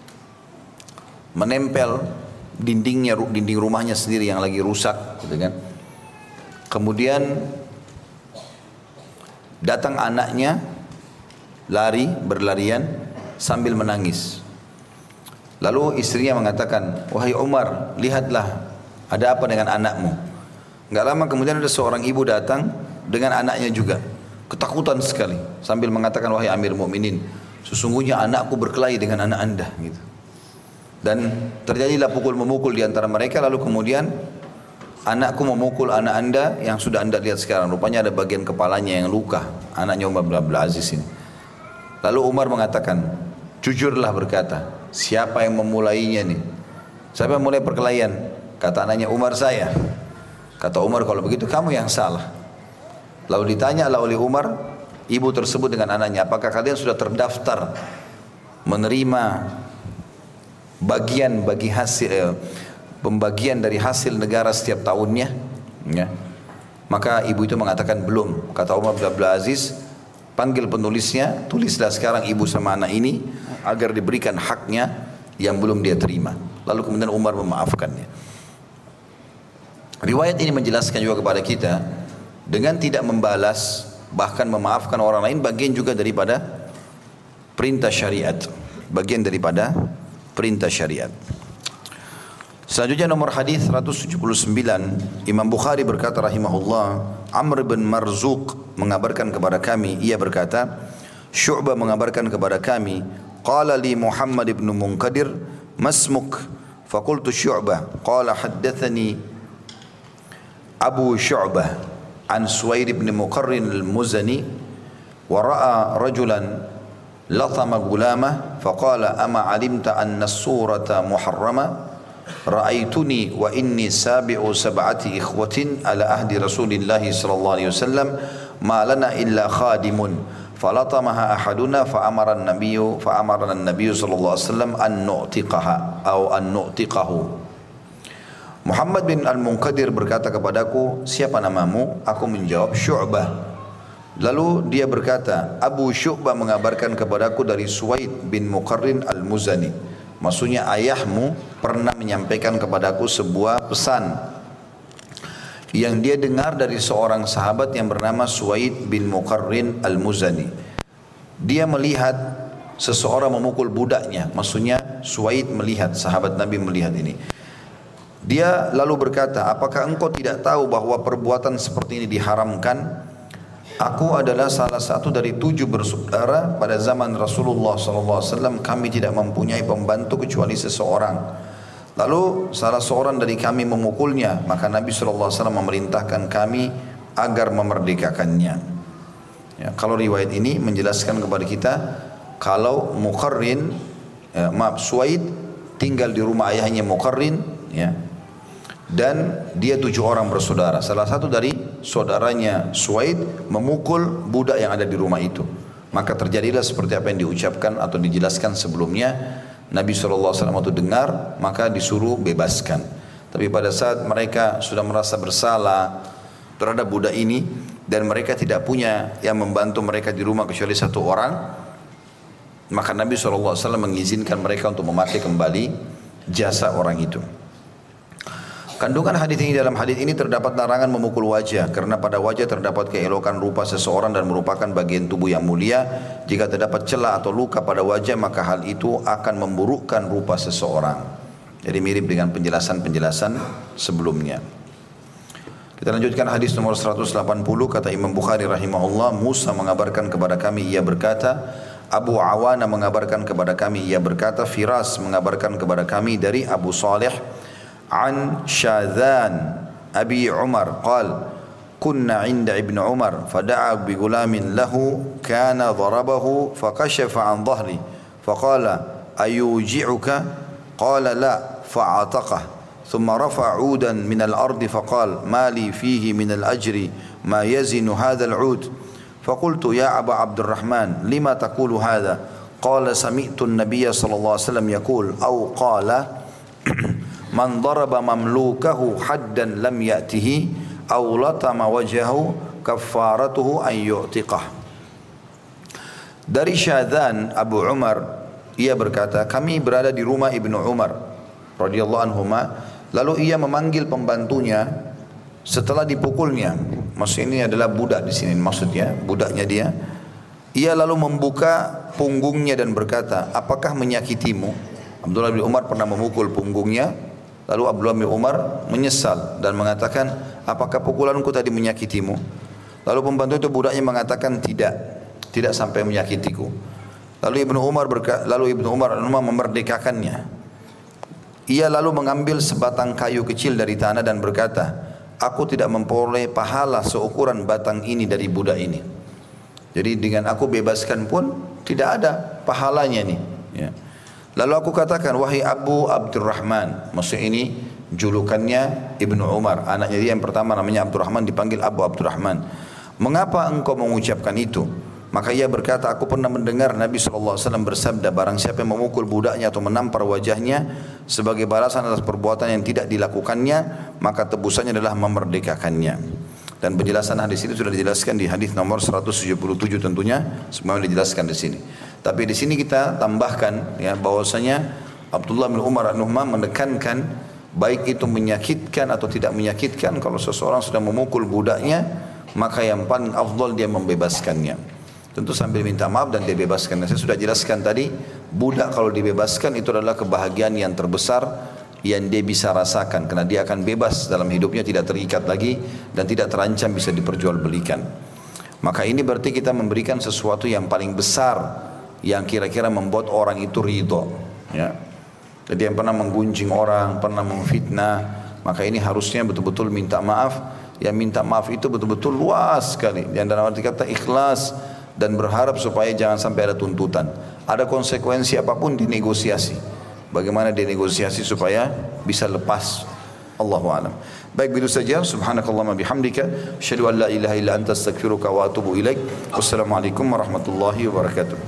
menempel dindingnya, dinding rumahnya sendiri yang lagi rusak, gitu kan. Kemudian datang anaknya lari berlarian sambil menangis. Lalu istrinya mengatakan, wahai Umar, lihatlah ada apa dengan anakmu. Enggak lama kemudian ada seorang ibu datang dengan anaknya juga, ketakutan sekali, sambil mengatakan, wahai Amir Mukminin, sesungguhnya anakku berkelahi dengan anak anda. Gitu. Dan terjadilah pukul memukul di antara mereka. Lalu kemudian anakku memukul anak anda yang sudah anda lihat sekarang. Rupanya ada bagian kepalanya yang luka, anaknya Umar bin Abdul Aziz ini. Lalu Umar mengatakan, jujurlah berkata, siapa yang memulainya nih? Siapa yang mulai perkelahian? Kata anaknya, Umar saya. Kata Umar, kalau begitu kamu yang salah. Lalu ditanyalah oleh Umar, ibu tersebut dengan anaknya, apakah kalian sudah terdaftar menerima bagian bagi hasil eh, pembagian dari hasil negara setiap tahunnya? Ya. Maka ibu itu mengatakan belum. Kata Umar bin Abdul Aziz, panggil penulisnya, tulislah sekarang ibu sama anak ini agar diberikan haknya yang belum dia terima. Lalu kemudian Umar memaafkannya. Riwayat ini menjelaskan juga kepada kita, dengan tidak membalas bahkan memaafkan orang lain bagian juga daripada perintah syariat, bagian daripada perintah syariat. Selanjutnya nomor hadis seratus tujuh puluh sembilan, Imam Bukhari berkata rahimahullah, Amr bin Marzuq mengabarkan kepada kami, ia berkata, Syu'bah mengabarkan kepada kami, qala li Muhammad ibn Munkadir, masmuk? Faqultu Syu'bah, qala haddathani Abu Syu'bah an Suwaid ibn Muqarrin al-Muzani wa ra'a rajulan latama gulamah faqala ama alimta anna as-surata muharrama ra'aituni wa inni sabi'u sab'ati ikhwatin ala ahdi Rasulillah sallallahu alaihi wasallam ma lana illa khadimun falatamaha ahaduna fa amara an-nabiyyu fa amara an-nabiyyu sallallahu alaihi wasallam an nu'tiqaha atau an nu'tiqahu. Muhammad bin Al-Munkadir berkata kepadaku, siapa namamu? Aku menjawab, Syu'bah. Lalu dia berkata, Abu Syu'bah mengabarkan kepadaku dari Suwaid bin Muqarrin Al-Muzani. Maksudnya ayahmu pernah menyampaikan kepadaku sebuah pesan yang dia dengar dari seorang sahabat yang bernama Suwaid bin Muqarrin Al-Muzani. Dia melihat seseorang memukul budaknya. Maksudnya Suwaid melihat, sahabat Nabi melihat ini. Dia lalu berkata, apakah engkau tidak tahu bahwa perbuatan seperti ini diharamkan? Aku adalah salah satu dari tujuh bersaudara pada zaman Rasulullah sallallahu alaihi wasallam. Kami tidak mempunyai pembantu kecuali seseorang. Lalu salah seorang dari kami memukulnya, maka Nabi sallallahu alaihi wasallam memerintahkan kami agar memerdekakannya. Ya, kalau riwayat ini menjelaskan kepada kita, kalau Muqarrin, ya, maaf Suwaid tinggal di rumah ayahnya Muqarrin, ya. Dan dia tujuh orang bersaudara. Salah satu dari saudaranya Suwaid memukul budak yang ada di rumah itu. Maka terjadilah seperti apa yang diucapkan atau dijelaskan sebelumnya. Nabi shallallahu alaihi wasallam itu dengar, maka disuruh bebaskan. Tapi pada saat mereka sudah merasa bersalah terhadap budak ini, dan mereka tidak punya yang membantu mereka di rumah kecuali satu orang, maka Nabi shallallahu alaihi wasallam mengizinkan mereka untuk memakai kembali jasa orang itu. Kandungan hadis ini, dalam hadis ini terdapat larangan memukul wajah, karena pada wajah terdapat keelokan rupa seseorang dan merupakan bagian tubuh yang mulia. Jika terdapat celah atau luka pada wajah, maka hal itu akan memburukkan rupa seseorang. Jadi mirip dengan penjelasan-penjelasan sebelumnya. Kita lanjutkan hadis nomor seratus delapan puluh, kata Imam Bukhari rahimahullah, Musa mengabarkan kepada kami, ia berkata, Abu Awana mengabarkan kepada kami, ia berkata, Firas mengabarkan kepada kami dari Abu Salih عن شاذان أبي عمر قال كنا عند ابن عمر فدعا بغلام له كان ضربه فكشف عن ظهري فقال أيوجعك قال لا فعتقه ثم رفع عودا من الأرض فقال ما لي فيه من الأجر ما يزن هذا العود فقلت يا أبا عبد الرحمن لما تقول هذا قال سمعت النبي صلى الله عليه وسلم يقول أو قال Man daraba mamlukahu haddan lam ya'tihi aw latama wajhahu kaffaratuhu an yu'tiqah. Dari Syadzan Abu Umar, ia berkata, kami berada di rumah Ibnu Umar radhiyallahu anhuma, lalu ia memanggil pembantunya setelah dipukulnya. Maksudnya ini adalah budak di sini, maksudnya budaknya dia. Ia lalu membuka punggungnya dan berkata, apakah menyakitimu? Abdullah bin Umar pernah memukul punggungnya. Lalu Abdullah bin Umar menyesal dan mengatakan, apakah pukulanku tadi menyakitimu? Lalu pembantu itu budaknya mengatakan, tidak, tidak sampai menyakitiku. Lalu Ibnu Umar berkata, lalu Ibnu Umar memerdekakannya. Ia lalu mengambil sebatang kayu kecil dari tanah dan berkata, aku tidak memperoleh pahala seukuran batang ini dari budak ini. Jadi dengan aku bebaskan pun tidak ada pahalanya nih. Ya. Lalu aku katakan, wahai Abu Abdurrahman, maksud ini julukannya Ibnu Umar, anaknya dia yang pertama namanya Abdurrahman, dipanggil Abu Abdurrahman. Mengapa engkau mengucapkan itu? Maka ia berkata, aku pernah mendengar Nabi shallallahu alaihi wasallam bersabda, barang siapa yang memukul budaknya atau menampar wajahnya sebagai balasan atas perbuatan yang tidak dilakukannya, maka tebusannya adalah memerdekakannya. Dan penjelasan hadis ini sudah dijelaskan di hadis nomor seratus tujuh puluh tujuh tentunya, semua dijelaskan di sini. Tapi di sini kita tambahkan ya bahwasanya Abdullah bin Umar radhiyallahu menekankan baik itu menyakitkan atau tidak menyakitkan, kalau seseorang sudah memukul budaknya maka yang paling afdal dia membebaskannya. Tentu sambil minta maaf dan dia bebaskan. Saya sudah jelaskan tadi, budak kalau dibebaskan itu adalah kebahagiaan yang terbesar yang dia bisa rasakan karena dia akan bebas dalam hidupnya, tidak terikat lagi dan tidak terancam bisa diperjualbelikan. Maka ini berarti kita memberikan sesuatu yang paling besar yang kira-kira membuat orang itu ridho, ya. Jadi yang pernah menggunjing orang, pernah memfitnah, maka ini harusnya betul-betul minta maaf. Yang minta maaf itu betul-betul luas sekali. Yang dalam arti kata ikhlas dan berharap supaya jangan sampai ada tuntutan. Ada konsekuensi apapun dinegosiasi. Bagaimana dinegosiasi supaya bisa lepas. Allahu a'lam. Baik, begitu saja. Subhanakallahumma bihamdika, asyhadu an la ilaha illa anta astaghfiruka wa atubu ilaik. Wassalamualaikum warahmatullahi wabarakatuh.